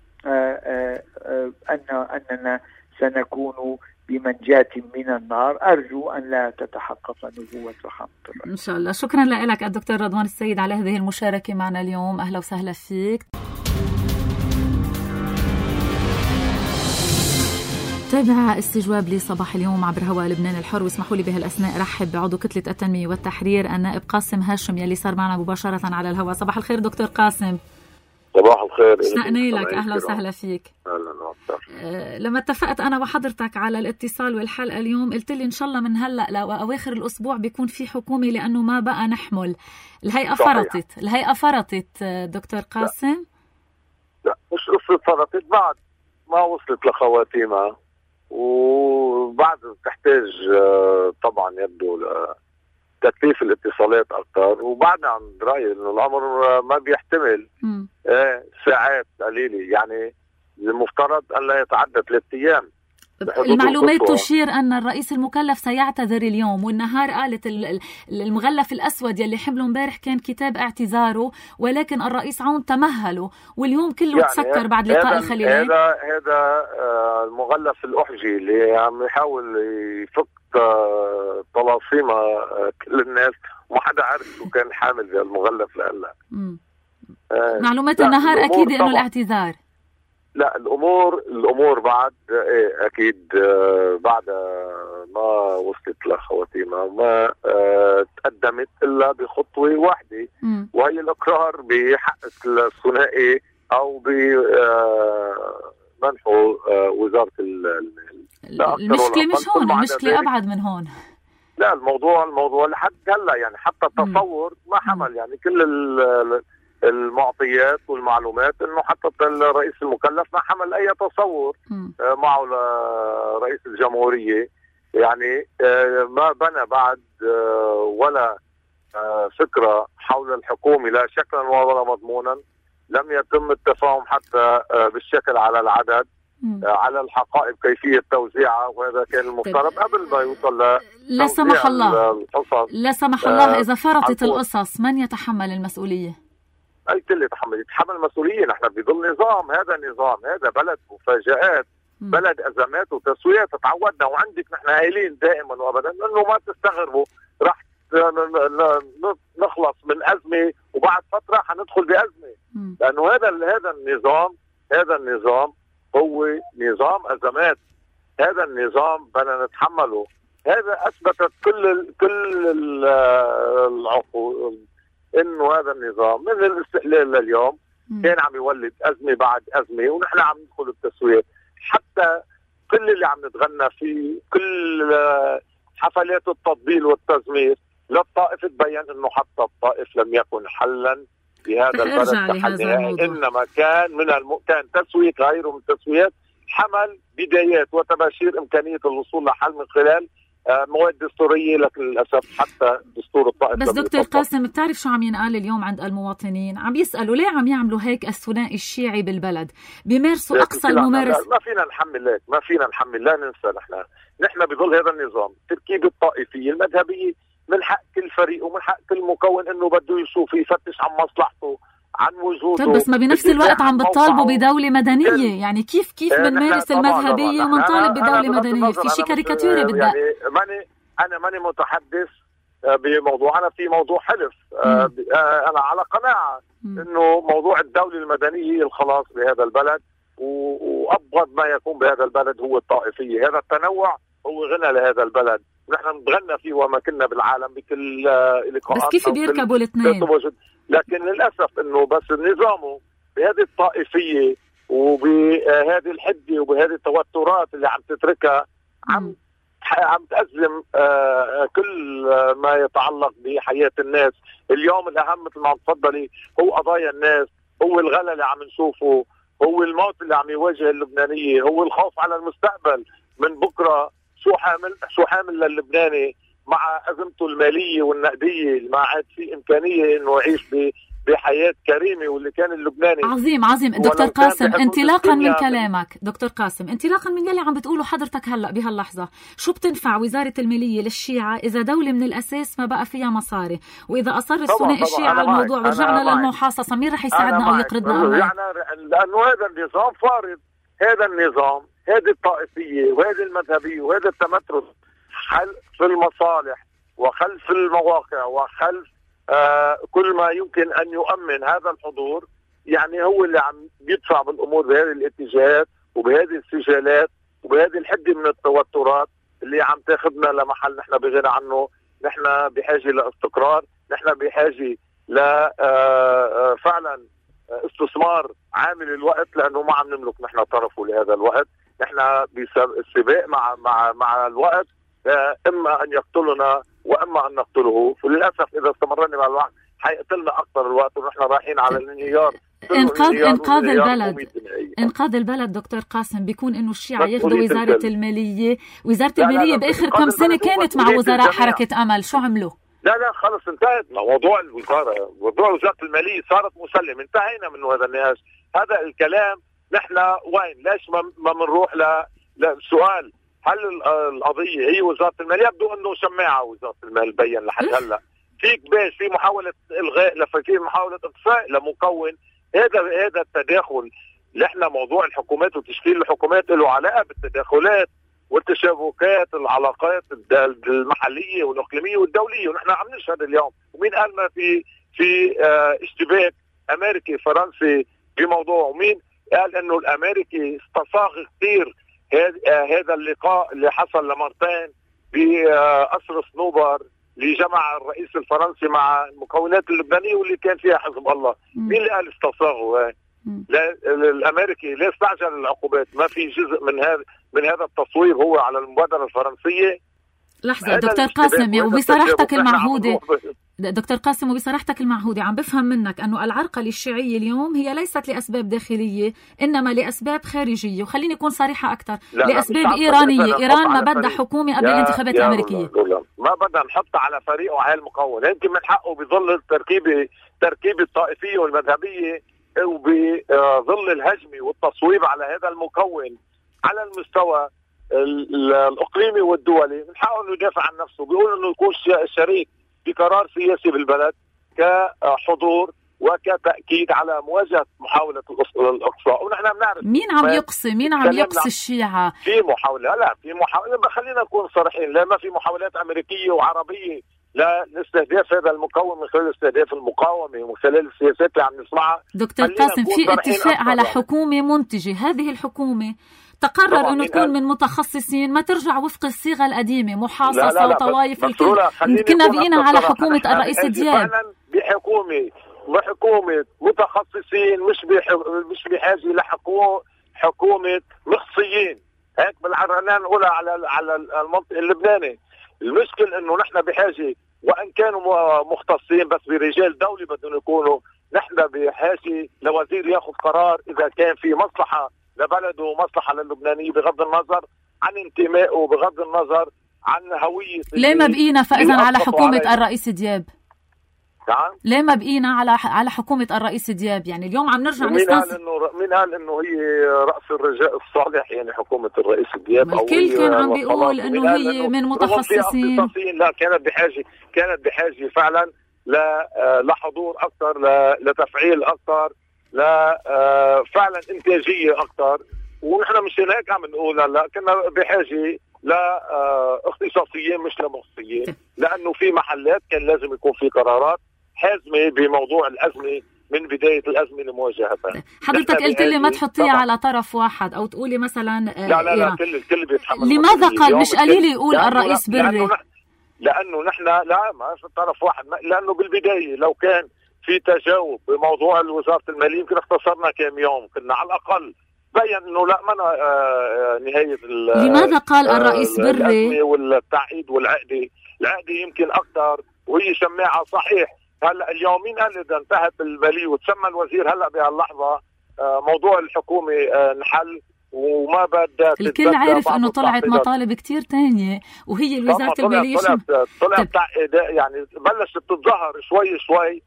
أن أننا سنكون بمنجاة من النار. أرجو أن لا تتحقق نبوة فخامة الرئيس إن شاء الله. شكرا لك الدكتور رضوان السيد على هذه المشاركة معنا اليوم. أهلا وسهلا فيك. تابع استجواب لصباح اليوم عبر هواء لبنان الحر، واسمحوا لي بهالأثناء رحب بعضو كتلة التنمية والتحرير النائب قاسم هاشم يلي صار معنا مباشرة على الهواء. صباح الخير دكتور قاسم. صباح الخير. اشتقنا لك. أهلا وسهلا فيك. أهلا وسهلا. أه لما اتفقت أنا وحضرتك على الاتصال والحلقة اليوم قلت لي إن شاء الله من هلأ لأواخر الأسبوع بيكون في حكومة لأنه ما بقى نحمل. الهيئة فرطت. الهيئة فرطت دكتور قاسم. لا, لا مش قصة فرطت، بعد ما وصلت لخواتيمها وبعد تحتاج طبعا يبدو تكثيف الاتصالات أكثر، وبعدنا عن رأيي إنه الأمر ما بيحتمل آه ساعات قليلة، يعني المفترض أن لا يتعدى ثلاثة أيام. المعلومات تشير أن الرئيس المكلف سيعتذر اليوم، والنهار قالت المغلف الأسود يلي حمله امبارح كان كتاب اعتذاره، ولكن الرئيس عون تمهله واليوم كله يعني تسكر بعد لقاء الخليلين. هذا هذا المغلف الأحجي اللي عم يحاول يفك طلاسيم كل الناس، ما حدا عارف شو كان حامل في المغلف لهلا. آه معلومات النهار أكيد إنه الاعتذار. لا الامور الامور بعد ايه اكيد بعد ما وصلت لخواتيمها ما اه تقدمت الا بخطوه واحده، وهي الاقرار بحق الثنائي او بمنحه اه وزاره المال. المشكله مش هون، المشكله ابعد من هون. لا الموضوع الموضوع لحد هلا يعني حتى التصور ما حمل، يعني كل ال المعطيات والمعلومات انه حتى الرئيس المكلف ما حمل اي تصور معه لرئيس الجمهورية، يعني ما بنى بعد ولا فكرة حول الحكومة لا شكلا ولا مضمونا. لم يتم التفاهم حتى بالشكل على العدد، على الحقائب كيفية توزيعها، وهذا كان المفترض قبل ما يوصل لا سمح الله لا سمح الله إذا فرطت القصص من يتحمل المسؤولية؟ الكل يتحمل يتحمل المسؤولية. نحن بظل نظام، هذا النظام هذا بلد مفاجآت، بلد أزمات وتسويات. تعودنا وعندك نحن قايلين دائما وأبدا أنه ما تستغربوا راح نخلص من أزمة وبعد فترة حندخل بأزمة، لأنه هذا هذا النظام هذا النظام هو نظام أزمات. هذا النظام بدنا نتحمله. هذا أثبتت كل كل العقود إنه هذا النظام من الاستقلال لليوم كان عم يولد أزمة بعد أزمة، ونحن عم ندخل بتسويات. حتى كل اللي عم نتغنى فيه، كل حفلات التطبيل والتزمير للطائف تبين إنه حتى الطائف لم يكن حلا بهذا البلد كحل نهائي، إنما كان من الم... كان تسوية غيره من التسويات، حمل بدايات وتباشير إمكانية الوصول لحل من خلال مواد دستورية، لكن للأسف حتى دستور الطائف. بس دكتور قاسم، بتعرف شو عم ينقال اليوم عند المواطنين؟ عم يسألوا ليه عم يعملوا هيك الثنائي الشيعي بالبلد، بيمارسوا أقصى الممارسة. ما فينا نحمل هيك، ما فينا نحمل، لا ننسى نحن نحن بظل هذا النظام تركيب الطائفية المذهبية من حق كل فريق ومن حق كل مكون انه بده يشوف يفتش عن مصلحته عن وجوده. طيب بس ما بنفس الوقت عم بتطالبوا بدولة مدنية، يعني كيف كيف بنمارس المذهبية ومنطالب بدولة مدنية؟ في شيء كاريكاتوري بدأ. يعني ماني انا ماني متحدث بموضوع، انا في موضوع حلف. مم. انا على قناعة انه موضوع الدولة المدنية هي الخلاص بهذا البلد، وابغض ما يكون بهذا البلد هو الطائفية. هذا التنوع هو غنى لهذا البلد، ونحن نتغنى فيه وما كنا بالعالم بكل لقاءات. بس كيف بيركبوا الاثنين؟ لكن للأسف انه بس نظامه بهذه الطائفية وبهذه الحدة وبهذه التوترات اللي عم تتركها عم عم تأزم آه كل ما يتعلق بحياة الناس. اليوم الأهم مثل ما عم تفضلي هو قضايا الناس، هو الغلا اللي عم نشوفه، هو الموت اللي عم يواجه اللبنانية، هو الخوف على المستقبل من بكرة. شو حامل شو حامل للبناني مع أزمته المالية والنقدية، ما عاد في إمكانية إنه يعيش بحياة كريمة، واللي كان اللبناني. عظيم عظيم دكتور قاسم، انطلاقا من كلامك دكتور قاسم، انطلاقا من يلي عم بتقوله حضرتك هلأ بهاللحظة، شو بتنفع وزارة المالية للشيعة إذا دولة من الأساس ما بقى فيها مصاري؟ وإذا أصر الثنائي الشيعة على الموضوع ورجعنا للمحاصصة، مين رح يساعدنا أو يقرضنا؟ يعني لأنه هذا النظام فارض، هذا النظام هذه الطائفية وهذه المذهبية وهذا التمترس خلف المصالح وخلف المواقع وخلف آه كل ما يمكن أن يؤمن هذا الحضور. يعني هو اللي عم يدفع بالأمور بهذه الاتجاهات وبهذه السجالات وبهذه الحدة من التوترات اللي عم تاخذنا لمحل نحن بغنى عنه. نحن بحاجة لاستقرار، نحن بحاجة ل فعلا استثمار عامل الوقت، لأنه ما عم نملك نحن طرفه لهذا الوقت. نحن بالسباق مع مع مع الوقت، إما أن يقتلنا وإما أن نقتله. وللأسف إذا استمرنا مع الوقت حيقتلنا أكثر الوقت، ونحن رايحين على الانهيار. انقاذ انقاذ البلد انقاذ البلد دكتور قاسم بيكون انه الشيعة ياخذوا وزارة المالية. وزارة المالية باخر كم سنة كانت مع وزراء حركة امل، شو عملوا؟ لا لا خلص انتهت موضوع الوزارة، موضوع وزارة المالية صارت مسلم، انتهينا من هذا النقاش. هذا الكلام نحن وين ليش ما بنروح ل للسؤال هل القضية هي وزارة المالية؟ يبدو انه شماعة وزارة المال بين لحد هلا. في كباش، في محاولة الغاء، في محاولة اطفاء لمكون هذا هذا التداخل. نحن موضوع الحكومات وتشكيل الحكومات له علاقة بالتداخلات والتشابكات، العلاقات المحلية والإقليمية والدولية، ونحن عم نشهد اليوم. ومين قال ما في في اه اشتباك أمريكي فرنسي بموضوع؟ ومين قال إنه الأمريكي استصاغ كثير هذا اللقاء اللي حصل لمرتين بقصر صنوبر اللي جمع الرئيس الفرنسي مع المكونات اللبنانية واللي كان فيها حزب الله؟ مين اللي قال استصاغه؟ لا الامريكي ليه استعجل العقوبات؟ ما في جزء من هذا من هذا التصوير هو على المبادرة الفرنسية. لحظة دكتور قاسم، وبصراحتك المعهودة دكتور قاسم وبصراحتك المعهودة عم بفهم منك أنه العرقلة الشيعية اليوم هي ليست لأسباب داخلية إنما لأسباب خارجية، وخليني أكون صريحة أكثر، لأسباب إيرانية. إيران ما بدها حكومة قبل الانتخابات الأمريكية. ما بدنا نحط على فريق وعلى المكون، يمكن من حقه بظل التركيبة تركيبة الطائفية والمذهبية وبظل الهجمة والتصويب على هذا المكون على المستوى الإقليمي والدولي من حقه إنه يدافع عن نفسه. بيقول إنه يكون شريك بقرار سياسي بالبلد كحضور وكتأكيد على مواجهة محاولة الإقصاء. ونحن بنعرف مين عم يقصي مين عم يقصي الشيعة. في محاولة لا في محاولة خلينا نكون صريحين، لا ما في محاولات أمريكية وعربية لا لاستهداف هذا المكون من خلال استهداف المقاومة ومن خلال السياسات اللي عم نسمعها. دكتور قاسم، في اتفاق على حكومة منتجة، هذه الحكومة تقرر أنه تكون من متخصصين، ما ترجع وفق الصيغة القديمة محاصصة وطوائف الكل. كنا بقينا على حكومة الرئيس دياب بحكومة وحكومة متخصصين، مش مش بحاجة لحكومة حكومة مخصيين. هيك بالعربية نقولها على على المنطق اللبناني. المشكل انه نحن بحاجة وان كانوا مختصين بس برجال دولي بدهم يكونوا، نحن بحاجة لوزير ياخذ قرار اذا كان في مصلحة لبلده ومصلحة للبنانية بغض النظر عن انتمائه وبغض النظر عن هوية. ليه ما بقينا فإذا على حكومة عليه. الرئيس دياب نعم. ليه ما بقينا على على حكومة الرئيس دياب؟ يعني اليوم عم نرجع مين قال انه مين قال انه هي رأس الرجاء الصالح يعني حكومة الرئيس دياب؟ او الكل كان عم بيقول انه هي من متخصصين. لا كانت بحاجة كانت بحاجة فعلا لحضور اكثر، لتفعيل اكثر، لا فعلا انتاجية اكثر. ونحن مش هيك عم نقول لا، كنا بحاجة لا اختصاصيين مش لمخصصين، لانه في محلات كان لازم يكون في قرارات حازمة بموضوع الأزمة من بداية الأزمة لمواجهتها. حضرتك قلت لي ما تحطيها على طرف واحد أو تقولي مثلا لا لا لا كل الكل بيتحمل. لماذا قال مش قليل يقول الرئيس بري؟ لأنه, لأنه نحن لا ما في طرف واحد، لأنه بالبداية لو كان في تجاوب بموضوع وزارة المالية يمكن اختصرنا كم يوم، كنا على الأقل بين انه لا ما نهاية. لماذا قال الرئيس بري والتعقيد والعقدة؟ العقدة يمكن أكثر وهي شماعة صحيح. هلا اليوم مين قال اذا انتهت المالية وتسمى الوزير هلا بهاللحظة موضوع الحكومة انحل وما بدها. الكل عارف انه طلعت مطالب كتير تانية وهي وزارة المالية طلعت طلعت يعني بلشت تتظاهر شوي شوي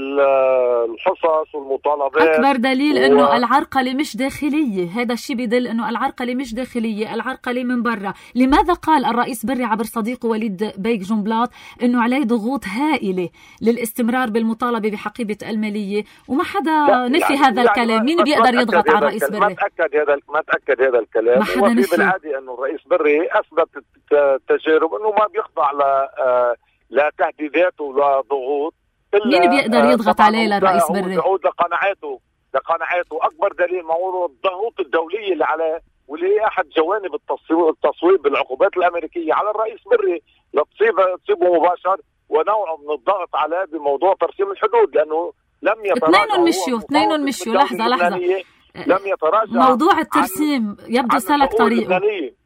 الحصص والمطالبات. أكبر دليل أنه و... العرقلة مش داخلية. هذا الشيء بدل أنه العرقلة مش داخلية، العرقلة من برا. لماذا قال الرئيس بري عبر صديقه وليد بيك جنبلاط أنه عليه ضغوط هائلة للاستمرار بالمطالبة بحقيبة المالية وما حدا نفي يعني هذا يعني الكلام؟ مين بيقدر يضغط على الرئيس بري؟ ما تأكد هذا ما تأكد هذا الكلام. وفي بالعادي أنه الرئيس بري أثبت التجارب أنه ما بيخضع ل لا تهديدات ولا ضغوط. مين بيقدر يضغط عليه للرئيس بري؟ يعود لقناعاته لقناعاته أكبر دليل موضوع الضغوط الدولية اللي عليه واللي هي أحد جوانب التصويب بالعقوبات الأمريكية على الرئيس بري لتصيبه تصيبه مباشر ونوع من الضغط عليه بموضوع ترسيم الحدود، لأنه لم يتراجع. اثنين مشيوا اثنين مشيوا لحظة لحظة لم يتراجع. موضوع الترسيم يبدو سلك طريقه.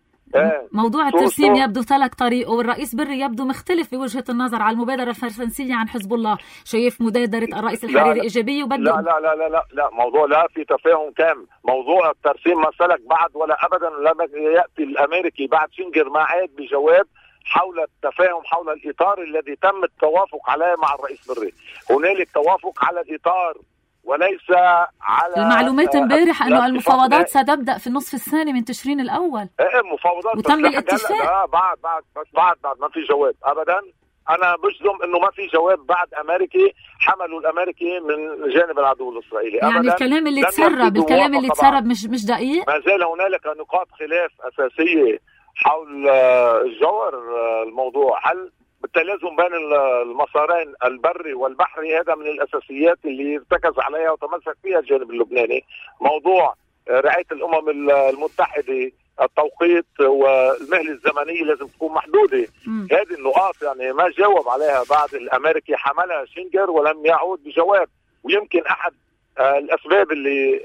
موضوع الترسيم يبدو سلك طريقه، والرئيس بري يبدو مختلف بوجهة النظر على المبادرة الفرنسية عن حزب الله. شايف مبادرة الرئيس الحريري إيجابية وبده لا لا لا لا لا لا موضوع لا في تفاهم تام. موضوع الترسيم ما سلك بعد ولا أبدا لم يأتي الأمريكي بعد شنجر ما عاد بجواب حول التفاهم حول الإطار الذي تم التوافق عليه مع الرئيس بري. هنالك توافق على الإطار وليس على المعلومات امبارح انه المفاوضات ستبدا في النصف الثاني من تشرين الاول. ايه مفاوضات وتم الاتفاق. لا بعد بعد بس بعد بعد ما في جواب ابدا. انا بجزم انه ما في جواب بعد امريكي حمله الامريكي من جانب العدو الاسرائيلي يعني أبداً. الكلام اللي تسرب الكلام اللي تسرب مش مش دقيق. ما زال هنالك نقاط خلاف اساسيه حول جوهر الموضوع. هل بالتلازم بين المسارين البري والبحري هذا من الأساسيات اللي ارتكز عليها وتمسك فيها الجانب اللبناني. موضوع رعاية الأمم المتحدة التوقيت والمهلة الزمنية لازم تكون محدودة. هذه النقاط يعني ما جاوب عليها بعد. الأمريكي حملها شنجر ولم يعود بجواب، ويمكن أحد الأسباب اللي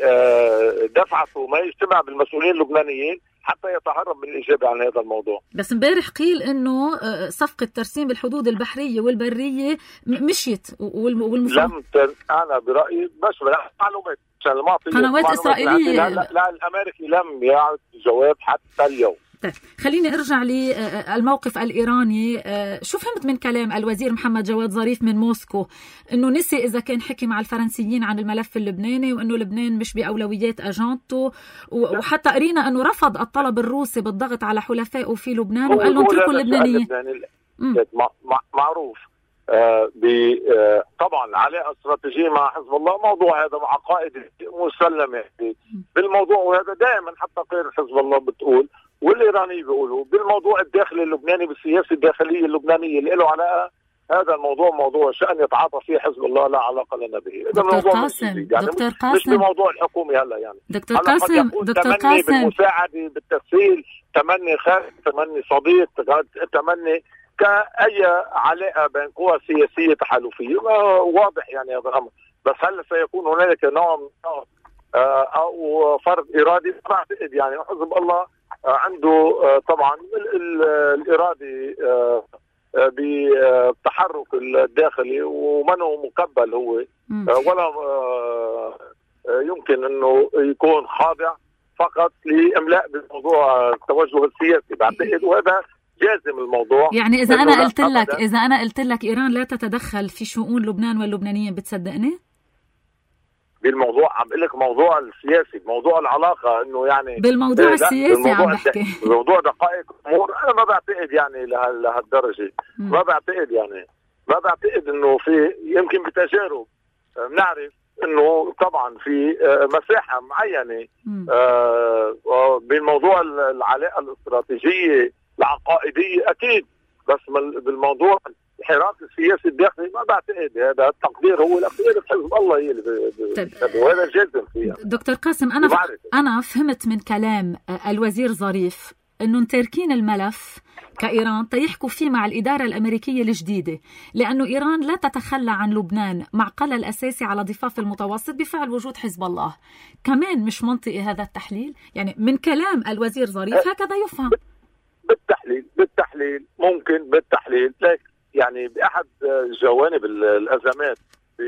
دفعته ما يجتمع بالمسؤولين اللبنانيين حتى يتهرب من الإجابة عن هذا الموضوع. بس امبارح قيل إنه صفقة ترسيم بالحدود البحرية والبرية مشيت والمفاوضات. لم تر... أنا برأيي بس معلومات قنوات إسرائيلية. لا, لا, لا الأمريكي لم يعد جواب حتى اليوم. طيب خليني ارجع للموقف الايراني. شو فهمت من كلام الوزير محمد جواد ظريف من موسكو انه نسي اذا كان حكي مع الفرنسيين عن الملف اللبناني وانه لبنان مش باولويات اجندته، وحتى قرينا انه رفض الطلب الروسي بالضغط على حلفائه في لبنان وقال لهم اتركوا اللبنانيين. معروف آه آه طبعا علاقه استراتيجيه مع حزب الله، موضوع هذا عقائدي مسلمه بالموضوع، وهذا دائما حتى غير حزب الله بتقول والايراني بيقولوا بالموضوع الداخلي اللبناني بالسياسه الداخليه اللبنانيه اللي له علاقه. هذا الموضوع موضوع شأن يتعاطى فيه حزب الله، لا علاقه لنا به. دكتور قاسم يعني دكتور قاسم مش بموضوع الحكومه هلا يعني دكتور قاسم دكتور قاسم بالمساعده بالتسهيل، تمني خالد، تمني صديق، تمني كأي علاقة بين قوى سياسية تحالفية واضح يعني هذا الأمر. بس هل سيكون هنالك نوع من أو فرض إرادي؟ أعتقد يعني حزب الله عنده طبعا الإرادي بالتحرك الداخلي ومنه مقبل هو، ولا يمكن أنه يكون خاضع فقط لإملاء بموضوع التوجه السياسي. بعتقد وهذا جازم الموضوع. يعني إذا أنا قلت لك إذا أنا قلت لك إيران لا تتدخل في شؤون لبنان واللبنانيين بتصدقني؟ بالموضوع عم بقول لك موضوع السياسي، موضوع العلاقة إنه يعني بالموضوع السياسي عم بحكي موضوع دقائق أمور. أنا ما بعتقد يعني لهالدرجة، ما بعتقد يعني ما بعتقد إنه في يمكن بتجارب بنعرف إنه طبعا في مساحة معينة آه بالموضوع العلاقة الاستراتيجية العقائدية أكيد، بس بالموضوع الحراك السياسي الداخلي ما بعتقد. هذا التقدير هو الأخير حزب الله هي اللي وهذا جازم فيها. دكتور قاسم أنا ف... أنا فهمت من كلام الوزير ظريف إنه تاركين الملف كإيران تيحكوا فيه مع الإدارة الأمريكية الجديدة، لأنه إيران لا تتخلى عن لبنان معقلها الأساسي على ضفاف المتوسط بفعل وجود حزب الله. كمان مش منطقي هذا التحليل؟ يعني من كلام الوزير ظريف هكذا يفهم. بالتحليل بالتحليل ممكن بالتحليل يعني بأحد جوانب الأزمات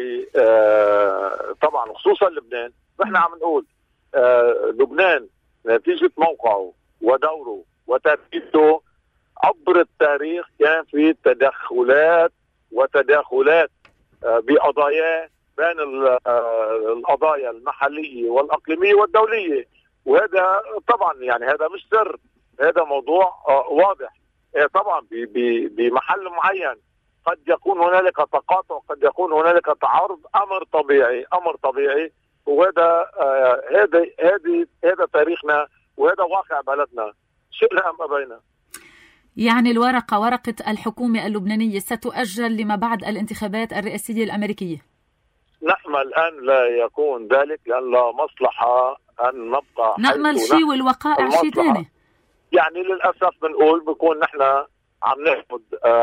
طبعا خصوصا لبنان. نحن عم نقول لبنان نتيجة موقعه ودوره وتركيزه عبر التاريخ كان في تدخلات وتداخلات بقضايا بين القضايا المحلية والأقليمية والدولية، وهذا طبعا يعني هذا مش سر، هذا موضوع واضح. طبعا بمحل معين قد يكون هنالك تقاطع، قد يكون هنالك تعارض، امر طبيعي امر طبيعي وهذا هذا هذه هذا تاريخنا وهذا واقع بلدنا، شئنا ام ابينا. يعني الورقه ورقه الحكومه اللبنانيه ستؤجل لما بعد الانتخابات الرئاسيه الامريكيه؟ نأمل الان لا يكون ذلك، لان لا مصلحه ان نبقى نأمل شيء والوقائع شيء ثاني. يعني للأسف بنقول بكون نحن عم ناخذ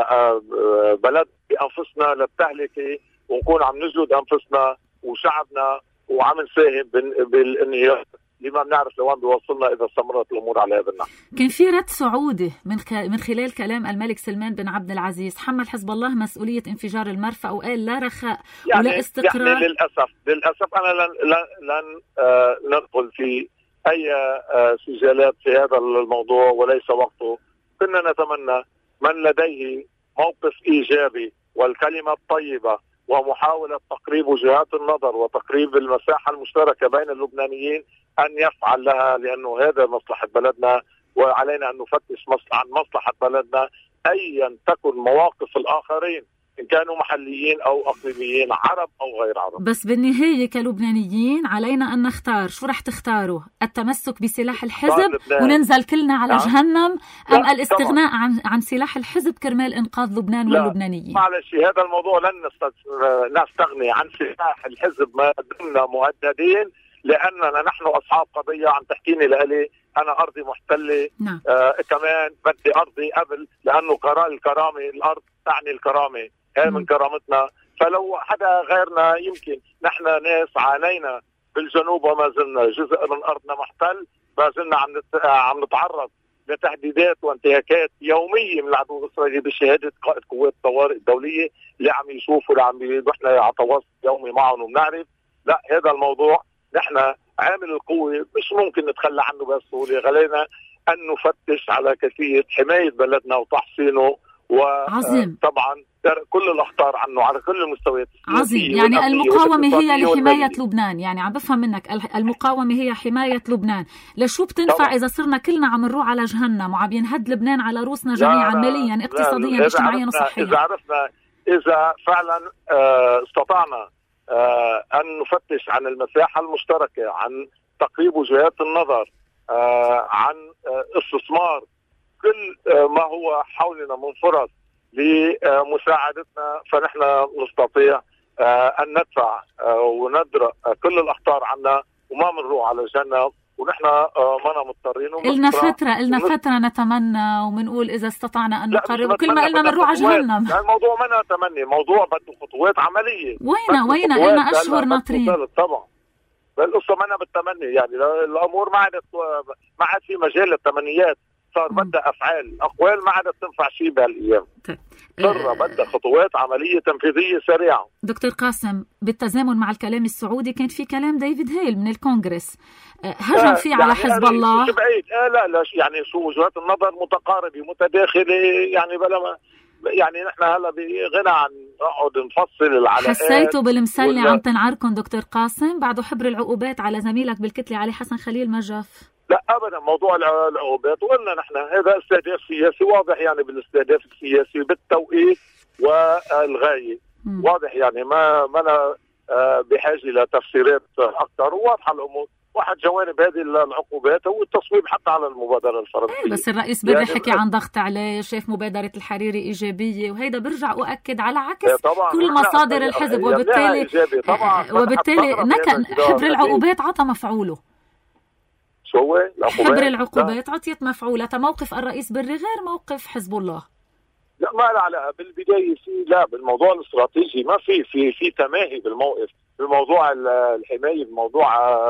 بلد بأنفسنا للتهلكة، ونكون عم نجلد أنفسنا وشعبنا وعم نساهم بالانهيار اللي ما بنعرف لوين بيوصلنا إذا استمرت الأمور على هذا النحو. كان في رد سعودي من من خلال كلام الملك سلمان بن عبد العزيز، حمل حزب الله مسؤولية انفجار المرفأ وقال لا رخاء يعني ولا استقرار. يعني للأسف للأسف أنا لن لن, لن آه ندخل في أي آه سجالات في هذا الموضوع وليس وقته. كنا نتمنى من لديه موقف إيجابي والكلمة الطيبة ومحاولة تقريب وجهات النظر وتقريب المساحة المشتركة بين اللبنانيين أن يفعل لها، لأنه هذا مصلحة بلدنا وعلينا أن نفتش عن مصلحة بلدنا أيا تكن مواقف الآخرين إن كانوا محليين أو أقليميين، عرب أو غير عرب. بس بالنهاية كلبنانيين علينا أن نختار. شو رح تختاروا؟ التمسك بسلاح الحزب وننزل كلنا على نعم. جهنم، أم الاستغناء عن عن سلاح الحزب كرمال إنقاذ لبنان واللبنانيين؟ معلش هذا الموضوع لن نستغني عن سلاح الحزب ما دمنا مهددين، لأننا نحن أصحاب قضية. عم تحكيني لألي أنا أرضي محتلة نعم. آه كمان بدي أرضي قبل، لأنه قرار الكرامة، الأرض تعني الكرامة، هي من كرامتنا. فلو حدا غيرنا يمكن نحن ناس عانينا بالجنوب وما زلنا جزء من أرضنا محتل، ما زلنا عم عم نتعرض لتهديدات وانتهاكات يومية من العدو الإسرائيلي بشهادة قائد قوات الطوارئ الدولية اللي عم يشوفوا اللي عم نحن على تواصل يومي معهم وبنعرف. لا هذا الموضوع نحن عامل القوة مش ممكن نتخلى عنه بسهولة. غلينا أن نفتش على كيفية حماية بلدنا وتحصينه، وطبعا كل الأخطار عنه على كل المستويات. عظيم. يعني المقاومة هي لحماية لبنان، يعني عم بفهم منك المقاومة هي حماية لبنان. لشو بتنفع طبعا. إذا صرنا كلنا عم نروح على جهنم وعم ينهد لبنان على روسنا جميعا، ماليا اقتصاديا اجتماعيا وصحيا؟ إذا عرفنا إذا فعلا استطعنا أن نفتش عن المساحة المشتركة، عن تقريب وجهات النظر، عن استثمار كل ما هو حولنا من فرص لمساعدتنا، فنحن نستطيع أن ندفع وندرأ كل الأخطار عنا وما منروح على جهنم، ونحن ما مضطرين. إلنا فترة إلنا فترة نتمنى ومنقول إذا استطعنا أن نقرب، وكل ما إلنا منروح على جهنم. الموضوع ما تمني، موضوع بده خطوات عملية. وينا وينا إلنا أشهر ناطرين. طبعا القصة ما بالتمني، يعني الأمور ما عادت ما عاد في مجال للتمنيات، صار بدها أفعال، أقوال ما عادت تنفع شيء بهالأيام. صار بدها خطوات عملية تنفيذية سريعة. دكتور قاسم، بالتزامن مع الكلام السعودي كان في كلام ديفيد هيل من الكونغرس هجم فيه آه على يعني حزب الله. بعيد آه لا لا يعني شو وجهات النظر متقاربة متداخلة، يعني بلا ما يعني نحن هلا بغنى عن نقعد نفصل العلاقات. حسيتوا بالمسلة ولا... عم تنعركم دكتور قاسم بعده حبر العقوبات على زميلك بالكتلة علي حسن خليل ما جاف؟ لا ابدا، موضوع العقوبات وقلنا نحن هذا استهداف سياسي واضح، يعني بالاستهداف السياسي بالتوقيت والغاية واضح، يعني ما ما أنا بحاجة لتفسيرات أكثر، وواضحة الأمور. واحد جوانب هذه العقوبات هو التصويب حتى على المبادرة الفرنسية. بس الرئيس بدري يعني حكي عن ضغط عليه، شايف مبادرة الحريري إيجابية، وهيدا برجع أؤكد على عكس كل مصادر الحزب، وبالتالي وبالتالي نكن حبر العقوبات عطى مفعوله. شو هو حبر العقوبات عطيت مفعولة. موقف الرئيس بري غير موقف حزب الله. لا ما لا لا بالبداية في لا بالموضوع الاستراتيجي ما في في في تماهي بالموقف، بموضوع الحماية، بموضوع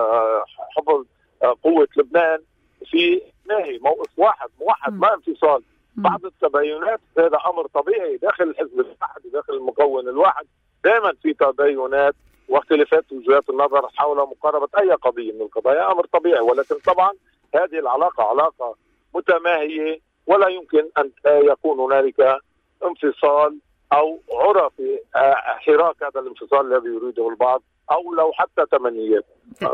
حفظ قوة لبنان في تماهي، موقف واحد موحد ما انفصال. بعض التباينات هذا أمر طبيعي داخل الحزب الواحد وداخل المكون الواحد، دائما في تباينات واختلافات وجهات النظر حول مقاربة أي قضية من القضايا، أمر طبيعي. ولكن طبعا هذه العلاقة علاقة متماهية، ولا يمكن أن يكون هنالك انفصال أو عرى في حراك هذا الانفصال الذي يريده البعض، أو لو حتى تمنيات.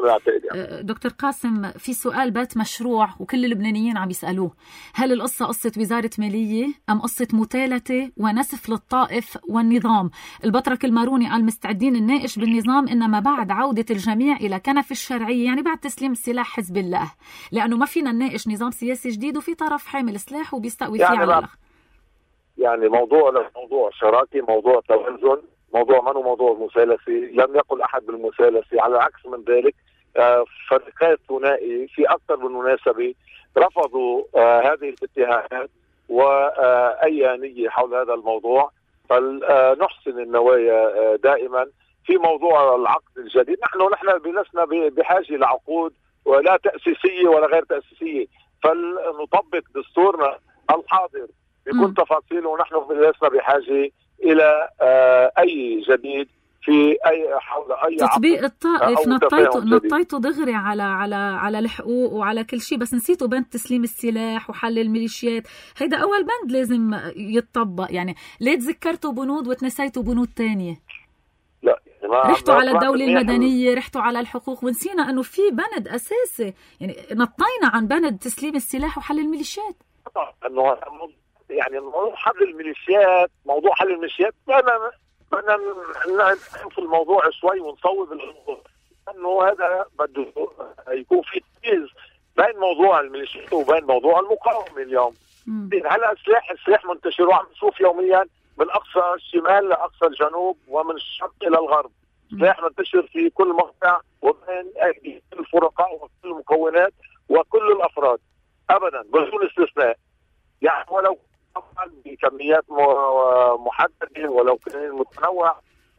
دكتور قاسم، في سؤال بات مشروع وكل اللبنانيين عم يسألوه: هل القصة قصة وزارة مالية أم قصة متالتة ونسف للطائف والنظام؟ البطرك الماروني قال مستعدين نناقش بالنظام، إنما بعد عودة الجميع إلى كنف الشرعية، يعني بعد تسليم السلاح حزب الله، لأنه ما فينا نناقش نظام سياسي جديد وفي طرف حامل سلاح وبيستقوي فيه يعني على الأخ. يعني موضوع موضوع شراكي، موضوع توازن، موضوع ما هو موضوع مسالسي. لم يقل أحد بالمسالسي، على العكس من ذلك فريقات ثنائي في أكثر من مناسبة رفضوا هذه الاتهامات وأي نية حول هذا الموضوع. فنحسن النوايا دائما في موضوع العقد الجديد. نحن نحن لسنا بحاجة لعقود ولا تأسيسية ولا غير تأسيسية، فلنطبق دستورنا الحاضر بكل تفاصيله، ونحن لسنا بحاجة إلى أي جديد في أي حول أي تطبيق الطائف. نطيته نطيته دغري على على على الحقوق وعلى كل شيء، بس نسيتوا بند تسليم السلاح وحل الميليشيات. هيدا أول بند لازم يتطبق. يعني ليه تذكرتوا بنود وتنسيتوا بنود تانية؟ لا رحتوا على الدولة المدنية، رحتوا على الحقوق، ونسينا أنه في بند أساسي. يعني نطينا عن بند تسليم السلاح وحل الميليشيات. أنه يعني موضوع حل الميليشيات، موضوع حل الميليشيات أنا بدنا نفهم الموضوع شوي ونصوب الأمور، أنه هذا بده يكون في تمييز بين موضوع الميليشيات وبين موضوع المقاومة اليوم. هلا السلاح السلاح منتشر، وعم نشوف يوميا من أقصى الشمال لأقصى الجنوب ومن الشرق إلى الغرب. السلاح منتشر في كل مقطع وبين كل الفرقاء وكل المكونات وكل الأفراد أبدا بدون استثناء. يعني ولو طبعا بكميات محددة ولو كان متنوع،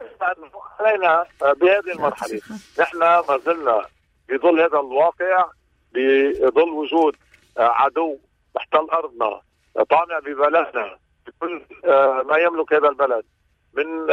علينا بهذه المرحلة نحن ما زلنا بظل هذا الواقع، بظل وجود عدو محتل أرضنا طامع ببلدنا بكل ما يملك هذا البلد من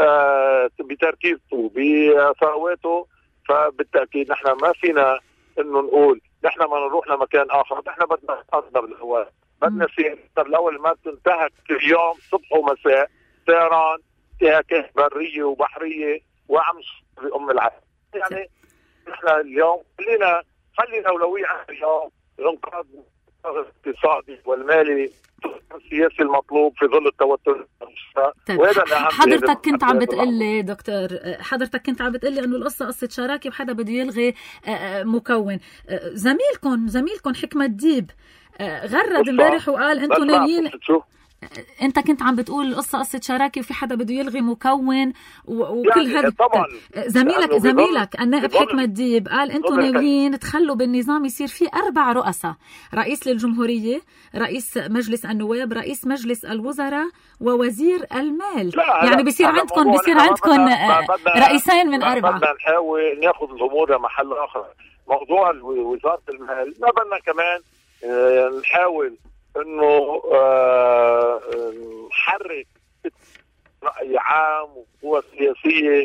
بتركيبته بثرواته، فبالتأكيد نحن ما فينا إنه نقول نحن ما نروح لمكان اخر، نحن بدنا نقدر الاول، بدنا سياسه الاول ما تنتهك اليوم صبح ومساء طيران انتهاكات بريه وبحريه وعم بام العالم. يعني نحن اليوم خلينا خلينا اولويه اليوم الانقاذ الاقتصادي والمالي السياسي المطلوب في ظل التوتر. طيب حضرتك كنت عم بتقلي دكتور حضرتك كنت عم بتقلي انه القصه قصه شراكه وحدا بده يلغي مكون. زميلكم زميلكم حكمة ديب غرد امبارح وقال انتم ناويين، انت كنت عم بتقول القصه قصه شراكه وفي حدا بده يلغي مكون وكل يعني هذا. طبعا زميلك زميلك النائب حكمة ديب قال انتم ناويين تخلوا بالنظام يصير في اربع رؤساء، رئيس للجمهوريه، رئيس مجلس النواب، رئيس مجلس الوزراء، ووزير المال. يعني بصير عندكم بصير عندكم رئيسين من اربعه. بدنا نحاول ناخذ الامور لمحل اخر. موضوع وزاره المال ما بدنا كمان نحاول انه آه نحرك رأي عام وقوى سياسية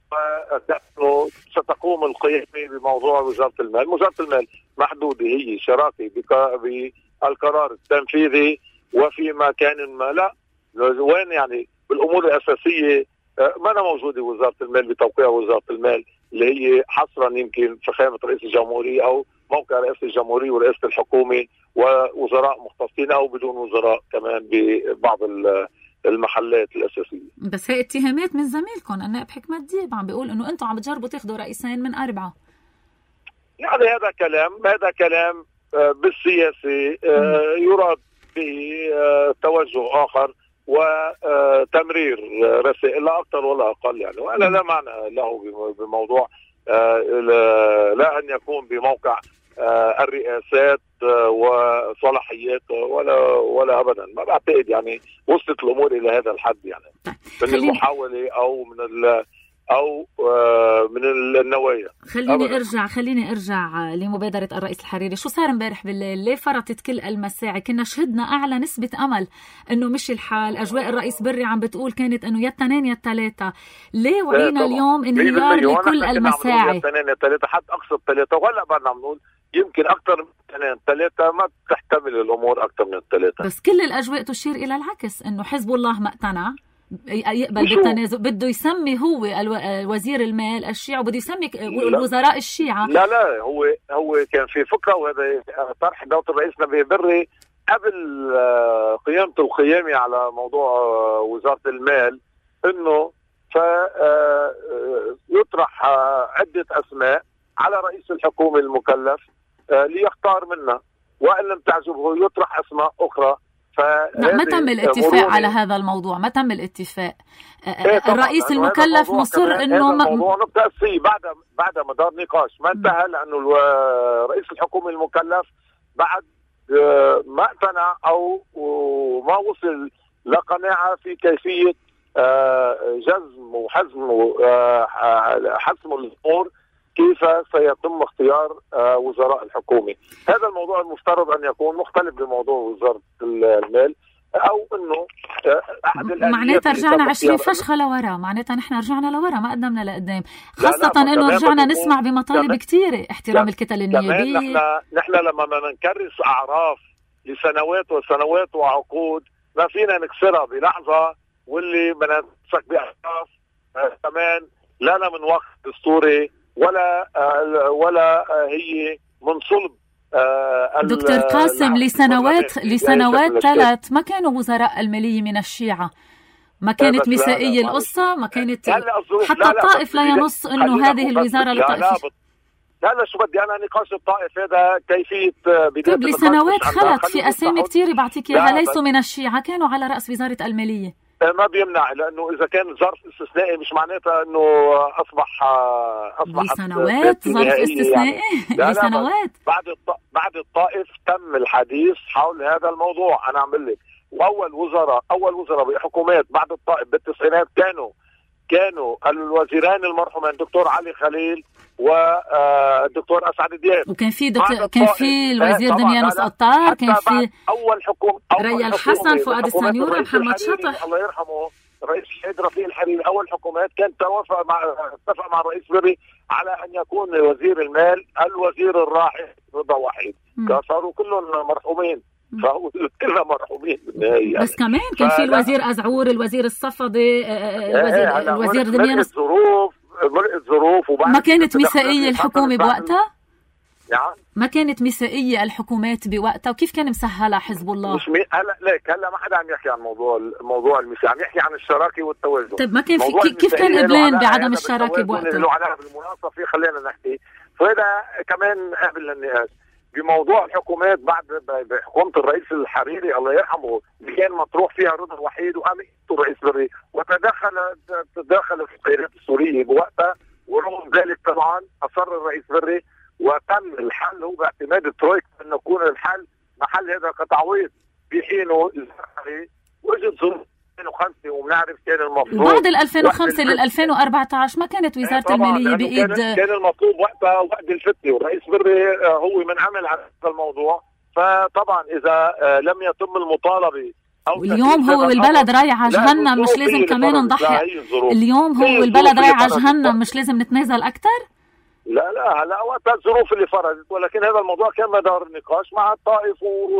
وانه ستقوم القيادة بموضوع وزارة المال. وزارة المال محدودة، هي شراكة بالقرار التنفيذي وفي مكان ما لا وين يعني بالامور الاساسية آه ما أنا موجودة وزارة المال بتوقيع وزارة المال اللي هي حصرا يمكن فخامة رئيس الجمهورية او موقع رئيس الجمهورية ورئيسة الحكومة ووزراء مختصين او بدون وزراء كمان ببعض المحلات الاساسيه. بس هي اتهامات من زميلكم النائب حكمة ديب عم بيقول انه انتم عم بتجربوا تاخذوا رئيسين من اربعه. يعني هذا كلام هذا كلام بالسياسه يراد به توجه اخر وتمرير رسائل لا اكثر ولا اقل يعني، وانا لا معنى له بموضوع لا ان يكون بموقع الرئاسات وصلاحيات ولا ولا ابدا. ما بعتقد يعني وصلت الامور الى هذا الحد يعني من المحاوله او من ال او من النوايا. خليني أبداً. ارجع خليني ارجع لمبادره الرئيس الحريري. شو صار امبارح بالليل؟ ليه فرطت كل المساعي؟ كنا شهدنا اعلى نسبه امل انه مشي الحال، اجواء الرئيس بري عم بتقول كانت انه يا التنين يا الثلاثه. ليه وعينا اليوم انهيار لكل المساعي؟ يا التنين يا الثلاثه، حد اقصى الثلاثه وهلا بدنا عم نقول يمكن اكثر من اثنين ثلاثه، ما تحتمل الامور اكثر من الثلاثه. بس كل الاجواء تشير الى العكس، انه حزب الله ما اقتنع يقبل بالتنازل، بده يسمي هو وزير المال الشيعة وبده يسمي الوزراء الشيعة. لا لا هو هو كان في فكرة، وهذا طرح دولة الرئيس نبيه بري قبل قيامته القيامي على موضوع وزارة المال، انه فيطرح عدة اسماء على رئيس الحكومة المكلف ليختار منها، وان لم تعجبه يطرح اسماء اخرى. ما تم الاتفاق على هذا الموضوع، ما تم الاتفاق. إيه الرئيس المكلف مصر انه هذا الموضوع نقطة أساسية بعد بعد مدار نقاش ما انتهى، لانه رئيس الحكومة المكلف بعد ما اقتنع او ما وصل لقناعة في كيفية جزم وحزم وحسم الامور كيف سيتم اختيار وزراء الحكومة. هذا الموضوع المفترض أن يكون مختلف بموضوع وزارة المال، أو أنه أحد معناتها رجعنا عشرين فشخة لورا، معناتها نحن رجعنا لورا ما قدمنا لقدام، خاصة أنه رجعنا نسمع بمطالب كثيرة، احترام الكتل النيابية. نحن نحن لما ما نكرس أعراف لسنوات وسنوات وعقود ما فينا نكسرها بلحظة، واللي بدنا نمسك بأعراف كمان لا لا من وقت دستوري ولا ولا هي من صلب. دكتور قاسم لسنوات لسنوات ثلاث ما كانوا وزراء المالية من الشيعة، ما كانت مسائية القصة، ما كانت حتى الطائف لا ينص انه هذه الوزارة للطائف. لا لا شو بدي انا نقاش الطائف هذا كيفية بداية. طيب لسنوات خلت في اسامي كثير بعطيك اياها ليسوا من الشيعة كانوا على رأس وزارة المالية. ما بيمنع، لانه اذا كان ظرف استثنائي مش معناتها انه اصبح اصبح لسنوات ظرف استثنائي يعني. لسنوات بعد الط... بعد الطائف تم الحديث حول هذا الموضوع. انا عم لك واول وزراء اول وزراء بحكومات بعد الطائف بالتسعينات كانوا كانوا الوزيران المرحومين الدكتور علي خليل والدكتور اسعد دياب، وكان في دكتور كان في الوزير دميانوس قطار، كان في اول حكومه ريا الحسن، فؤاد السنيورة، محمد شطح الله يرحمه، رئيس الشهيد رفيق الحريري. اول حكومات كان توافق مع اتفق مع الرئيس بري على ان يكون وزير المال الوزير الراحل رضا وحيد، صاروا كلهم مرحومين، فهو كلنا مرحومين بالنهايه. بس كمان كان في الوزير أزعور، الوزير الصفدي، الوزير الوزير دميان. مرقت ظروف مرقت ظروف ما كانت مثاليه الحكومه بوقتها؟ يعني ما كانت مثاليه الحكومات بوقتها، وكيف كان مسهلها حزب الله؟ مش مي... هلا ليك هلا ما حدا عم يحكي عن موضوع الموضوع المثالي، عم يحكي عن الشراكه والتوازن. طيب ما كان في كيف كان قبلان بعدم الشراكه بوقتها؟ له علاقه بالمناصفه، خلينا نحكي، فهذا كمان قابل للنقاش. بموضوع الحكومات بعد بحكومه الرئيس الحريري الله يرحمه اللي كان مطروح فيها رضا وحيد وقام الرئيس بري وتدخل تدخل في القيادات السوريه بوقتها، ورغم ذلك طبعا اصر الرئيس بري وتم الحل هو باعتماد الترويكا انه يكون الحل محل هذا كتعويض بحينه الزخري، وجد ظروف ألفين وخمسة وبنعرف كان المفروض وبعد ألفين وخمسة لل ألفين وأربعة عشر ما كانت وزاره الماليه بايد، كان, كان المطلوب وقتها وقت الفتي، والرئيس بري هو من عمل على هذا الموضوع. فطبعا اذا لم يتم المطالبه اليوم هو والبلد رايح على جهنم، مش لازم كمان نضحي؟ اليوم هو والبلد رايح على جهنم، مش لازم نتنازل اكثر؟ لا لا هلا وقتها الظروف اللي فرضت، ولكن هذا الموضوع كان مدار النقاش مع الطائف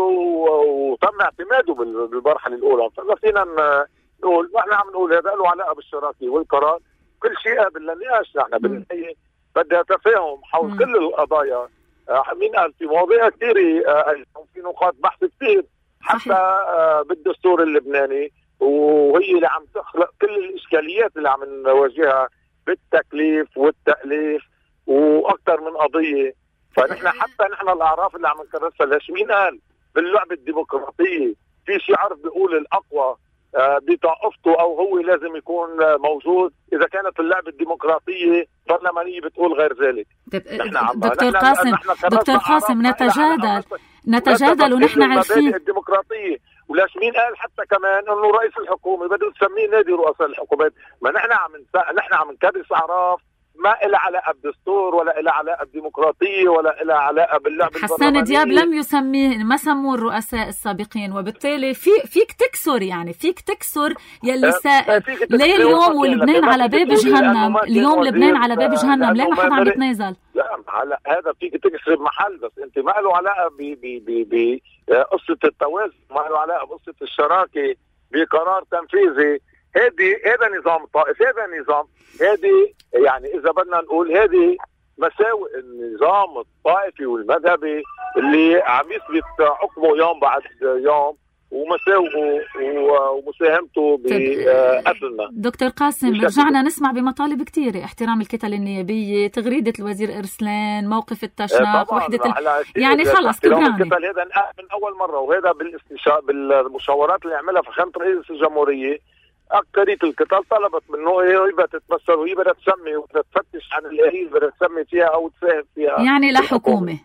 وتم اعتماده بالمرحله الاولى. ففينا نقول نحن عم نقول هذا له علاقه بالشراكه والقرار، كل شيء قابل للنقاش. نحن بالنهايه بدها تفاهم حول م. كل القضايا. مين قال في مواضيع كثيره، في نقاط بحث كثير حتى بالدستور اللبناني، وهي اللي عم تخلق كل الاشكاليات اللي عم نواجهها بالتكليف والتأليف واكثر من قضيه. فنحن حتى نحن الاعراف اللي عم نكرسها ليش مين قال باللعبه الديمقراطيه في شيء عرف بيقول الاقوى بطائفته او هو لازم يكون موجود، اذا كانت اللعبه الديمقراطيه برلمانيه بتقول غير ذلك. دكتور قاسم دكتور قاسم نتجادل نتجادل ونحن عارفين الديمقراطيه. ولاش مين قال حتى كمان انه رئيس الحكومه بده تسميه نادي رؤساء الحكومات؟ ما نحن عم نحن عم نكرس اعراف ما إلها علاقة بالدستور ولا إلها علاقة بالديمقراطية ولا إلها علاقة باللعب البرلماني. حسان دياب لم يسميه، ما سموه الرؤساء السابقين، وبالتالي في فيك تكسر يعني فيك تكسر يلي سائل. ليه اليوم ولبنان على باب جهنم؟ اليوم لبنان على باب جهنم، ليه ما حدا عم يتنازل؟ لا هلا هذا فيك تكسر محل، بس أنت ما له علاقة ب ب ب بقصة التوازن، ما له علاقة بقصة الشراكة بقرار تنفيذي. هذه هذا نظام الطائف، هذا نظام هذه يعني إذا بدنا نقول هذه مساوئ النظام الطائفي والمذهبي اللي عم يثبت حكمه يوم بعد يوم ومساوئه ومساهمته بقتلنا. دكتور قاسم رجعنا نسمع بمطالب كثيرة، احترام الكتل النيابية، تغريدة الوزير إرسلان، موقف التشناق، وحدة ال... يعني خلص كبراني الكتل. هذا من أول مرة، وهذا بالاستشارة بالمشاورات اللي عملها فخامة رئيس الجمهورية. أكثرية الكتل طلبت منه هي بدها تتمثل وهي بدها تسمي وبدها تفتش عن الأهالي بدها تسمي فيها أو تساهم فيها. يعني لا حكومة؟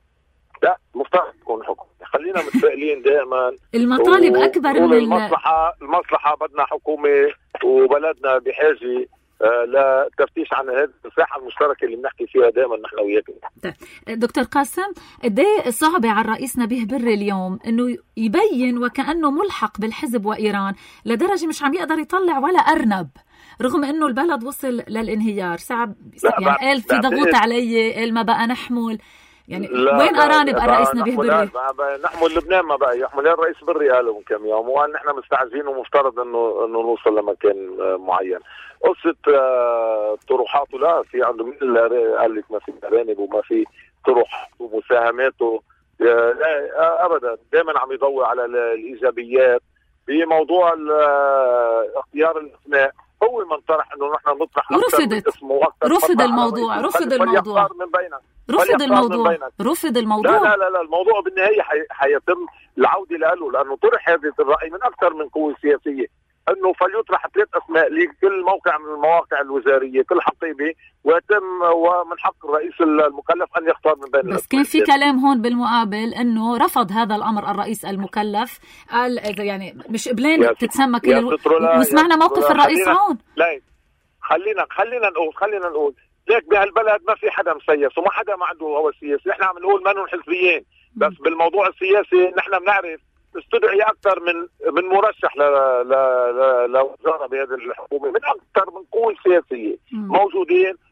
لا مفترض تكون حكومة. خلينا متفائلين دائما. المطالب و... أكبر من المصلحة المصلحة بدنا حكومة، وبلدنا بحاجة آه لتفتيش عن هذه المساحة المشتركة اللي بنحكي فيها دائما نحن وياكم. دكتور قاسم، قد ايه صعب على الرئيس نبيه بري اليوم انه يبين وكأنه ملحق بالحزب وإيران لدرجة مش عم يقدر يطلع ولا أرنب، رغم انه البلد وصل للانهيار؟ صعب يعني قال في ضغوط علي، قال ما بقى نحمل، يعني وين أرانب الرئيس نبيه بري؟ نحمل لبنان ما بقى يحمل. الرئيس بري قاله من كم يوم وقال نحن مستعجلين ومفترض انه انه نوصل لمكان معين. قصة طروحاته لا في عنده مين اللي قال لك ما في أرانب وما في طروحات ومساهماته؟ لا ابدا، دائما عم يضوي على الايجابيات. بموضوع اختيار الاسماء هو من طرح انه نحن نطرح رفضت رفض الموضوع رفض الموضوع رفض الموضوع رفض الموضوع لا لا لا الموضوع بالنهايه حيتم العوده له، لانه طرح هذا الراي من اكثر من قوه سياسيه انه فليطرح ثلاث اسماء لكل موقع من المواقع الوزاريه كل حقيبه، ويتم ومن حق الرئيس المكلف ان يختار من بين. بس كان في كلام هون بالمقابل انه رفض هذا الامر الرئيس المكلف، قال اذا يعني مش قبلين تتسمى كل الو... وسمعنا موقف الرئيس هون. لا خلينا خلينا نقول خلينا نقول ليك بهالبلد ما في حدا مسيس وما حدا ما عنده هوى سياسي. نحن عم نقول ما نحن حزبيين، بس بالموضوع السياسي نحن بنعرف استدعي اكثر من من مرشح ل ل لوزاره بهذه الحكومه من اكثر من قوى سياسيه موجودين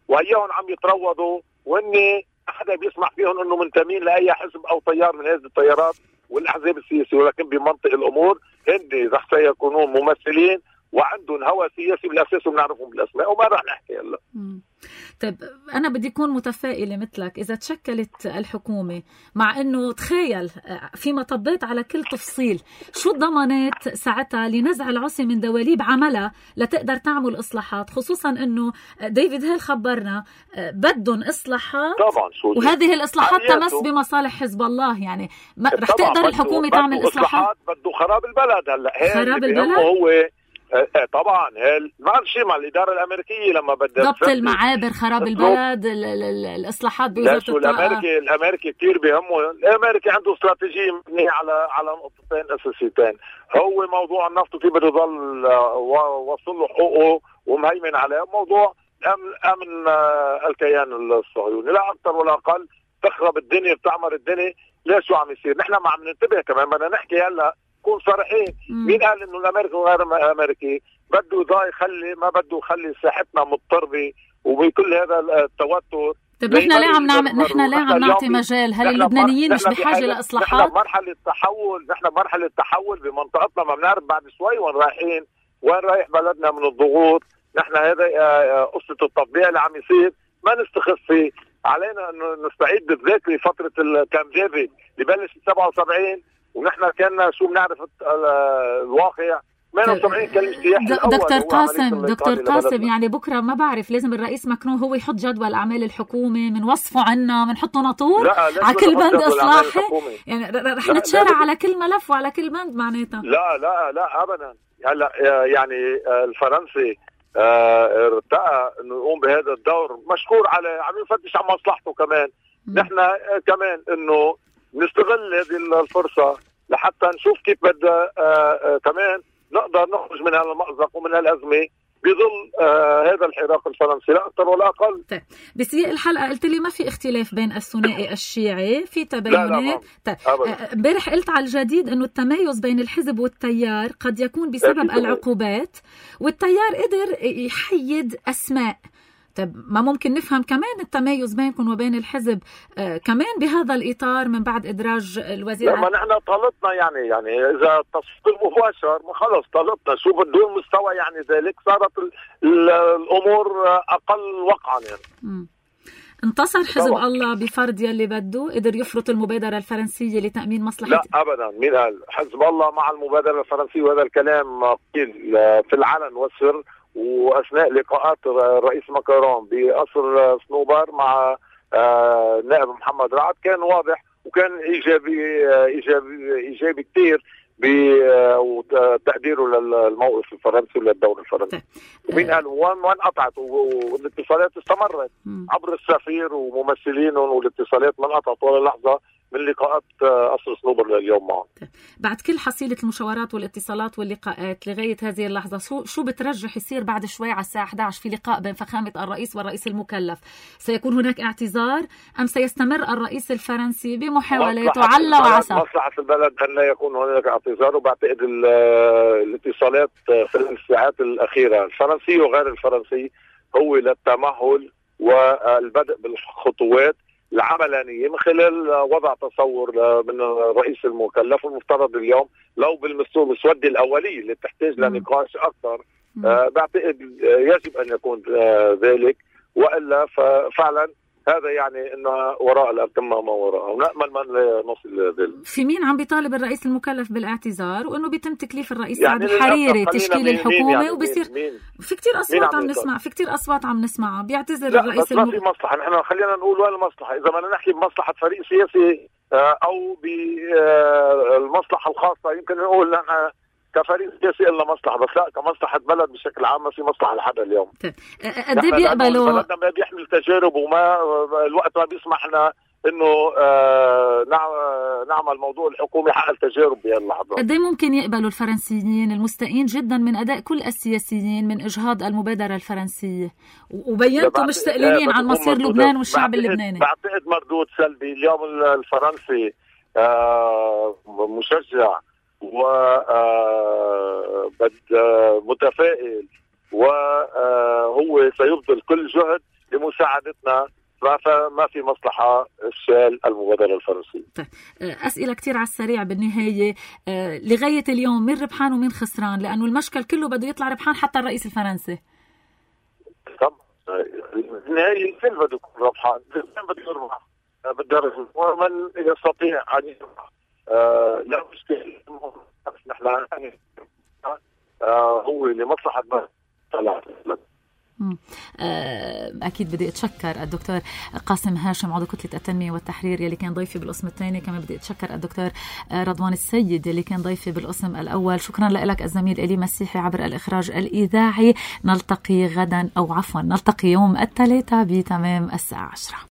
وهيهم عم يتروضوا، واني حدا بيسمع فيهم انه منتمين لاي حزب او تيار من هذه التيارات والاحزاب السياسيه، ولكن بمنطق الامور هن رح سيكونون ممثلين وعندهم هوى سياسي بالاساس وبنعرفهم بالاسماء وما رح نحكي هلا. طيب أنا بدي أكون متفائلة مثلك. إذا تشكلت الحكومة، مع أنه تخيل في مطبات على كل تفصيل، شو الضمانات ساعتها لنزع العصي من دواليب عملها لتقدر تعمل إصلاحات، خصوصا أنه ديفيد هيل خبرنا بدهم إصلاحات طبعا، وهذه الإصلاحات تمس بمصالح حزب الله، يعني رح تقدر الحكومة تعمل إصلاحات. بده خراب البلد هلا، خراب البلد هو طبعا هل ما شيء مع الإدارة الأمريكية لما بدها ضبط المعابر، خراب البلد، الإصلاحات بوزارة الطاقة. الأمريكي الأمريكي كتير بيهمه، الأمريكي عنده استراتيجية مبنية على على نقطتين أساسيتين، هو موضوع النفط وكيف بده يضل وصل له حقوقه ومهيمن عليه، موضوع أمن أمن الكيان الصهيوني لا أكثر ولا أقل. تخرب الدنيا، بتعمر الدنيا، ليش شو عم يصير؟ نحن ما عم ننتبه كمان، بدنا نحكي هلا نكون صريحين. مين قال انه الامريكي وغير امريكي بده يضاي يخلي ما بده يخلي ساحتنا مضطربه وبكل هذا التوتر؟ طيب نحن ليه عم نعمل نحن ليه عم نعطي مجال؟ هل اللبنانيين مش بحاجه لاصلاحات؟ نحن بمرحله تحول، نحن بمرحله تحول بمنطقتنا، ما بنعرف بعد شوي وين رايحين، وين رايح بلدنا من الضغوط. نحن هذا قصه التطبيع اللي عم يصير ما نستخف فيه، علينا انه نستعيد بالذكر فتره كامب ديفيد اللي بلش سبعة وسبعين، ونحن كنا شو بنعرف الواقع ثمانية وسبعين كان الاجتياح الاول. دكتور قاسم دكتور قاسم يعني بكره ما بعرف لازم الرئيس ماكرون هو يحط جدول اعمال الحكومه، من وصفه عنا بنحطه ناطور على كل بند اصلاحي، يعني رح نتشارع على كل ملف وعلى كل بند معناتها. لا لا لا ابدا. هلا يعني الفرنسي ارتقى انه يقوم بهذا الدور، مشكور عليه، عم يفتش على مصلحته كمان. نحن كمان انه نستغل هذه الفرصة لحتى نشوف كيف بدأ كمان نقدر نخرج من هذا المأزق ومن هالأزمة بظل آه هذا الحراك الفرنسي لا أكثر ولا أقل. طيب بسياق الحلقة قلت لي ما في اختلاف بين الثنائي الشيعي، في تباينات. امبارح قلت على الجديد إنه التمايز بين الحزب والتيار قد يكون بسبب العقوبات، والتيار قدر يحيد أسماء. طيب ما ممكن نفهم كمان التمايز بينكم وبين الحزب آه كمان بهذا الإطار من بعد إدراج الوزير؟ لما نحن طالتنا يعني يعني إذا تصفيق مباشر ما خلص طالتنا شو بدون مستوى، يعني ذلك صارت الأمور أقل وقعا يعني. م. انتصر حزب طبعا. الله بفرض يلي بده، قدر يفرض المبادرة الفرنسية لتأمين مصلحة. لا أبدا، مين قال؟ حزب الله مع المبادرة الفرنسية، وهذا الكلام قيل في العلن والسر، واثناء لقاءات الرئيس ماكرون بقصر صنوبر مع النائب محمد رعد كان واضح وكان ايجابي ايجابي ايجابي كثير بتقديره للموقف الفرنسي وللدور الفرنسي. ومين قال وين وين قطعت، والاتصالات استمرت عبر السفير وممثلينهم، والاتصالات ما انقطعت ولا لحظه من لقاءات قصر صنوبر لليوم معهم. بعد كل حصيلة المشاورات والاتصالات واللقاءات لغاية هذه اللحظة شو شو بترجح يصير بعد شوي على الساعة إحدى عشر في لقاء بين فخامة الرئيس والرئيس المكلف؟ سيكون هناك اعتذار أم سيستمر الرئيس الفرنسي بمحاولاته على وعسى؟ مصلحة البلد أن لا يكون هناك اعتذار، وبعتقد الاتصالات في الساعات الأخيرة الفرنسي وغير الفرنسي هو للتمهل والبدء بالخطوات العملانية من خلال وضع تصور من الرئيس المكلف. المفترض اليوم لو بالمسودة الأولية اللي تحتاج لنقاش أكثر آه بعتقد يجب أن يكون آه ذلك، وإلا ففعلا هذا يعني أن وراء الأتمة ما وراء، ونأمل من لا نصل ذلك. في مين عم بيطالب الرئيس المكلف بالاعتذار وأنه بيتم تكليف الرئيس سعد يعني الحريري تشكيل الحكومة يعني وبصير في كتير أصوات عم نسمع في كتير أصوات عم نسمعها بيعتذر الرئيس المك... ما في مصلحة. نحن خلينا نقول وين المصلحة، إذا بدنا نحكي بمصلحة فريق سياسي أو بالمصلحة الخاصة يمكن نقول نحن كفريق سياسي إلا مصلحة، بس لا كمصلحة بلد بشكل عام ما في مصلحة لحدا اليوم. قد ايه بيقبلوا؟ بلدنا ما بيحمل تجارب وما الوقت ما بيسمحنا إنه آه نعمل موضوع الحكومة حق التجارب بهاللحظة. قد ايه ممكن يقبلوا الفرنسيين المستائين جدا من أداء كل السياسيين من إجهاض المبادرة الفرنسية، وبينتوا مش سائلين عن مصير لبنان والشعب اللبناني؟ بعتقد مردود سلبي. اليوم الفرنسي آه مشجع وبد متفائل، وهو سيبذل كل جهد لمساعدتنا، فما في مصلحة إفشال المبادرة الفرنسية. طيب أسئلة كتير على السريع بالنهاية، لغاية اليوم مين ربحان ومين خسران؟ لأنه المشكل كله بده يطلع ربحان حتى الرئيس الفرنسي. طبعا النهاية الكل بده يكون ربحان، الكل بده يربح بالدرجة، ومن يستطيع أن يربح آه لا مشكلة. نحن آه هو لمصلحة طلعت. أكيد بدي أتشكر الدكتور قاسم هاشم عضو كتلة التنمية والتحرير يلي كان ضيفي بالقسم الثاني. كمان بدي أتشكر الدكتور رضوان السيد يلي كان ضيفي بالقسم الأول. شكرا لك الزميل إلي مسيحي عبر الإخراج الإذاعي. نلتقي غدا أو عفوا نلتقي يوم الثلاثاء بتمام الساعة عشرة.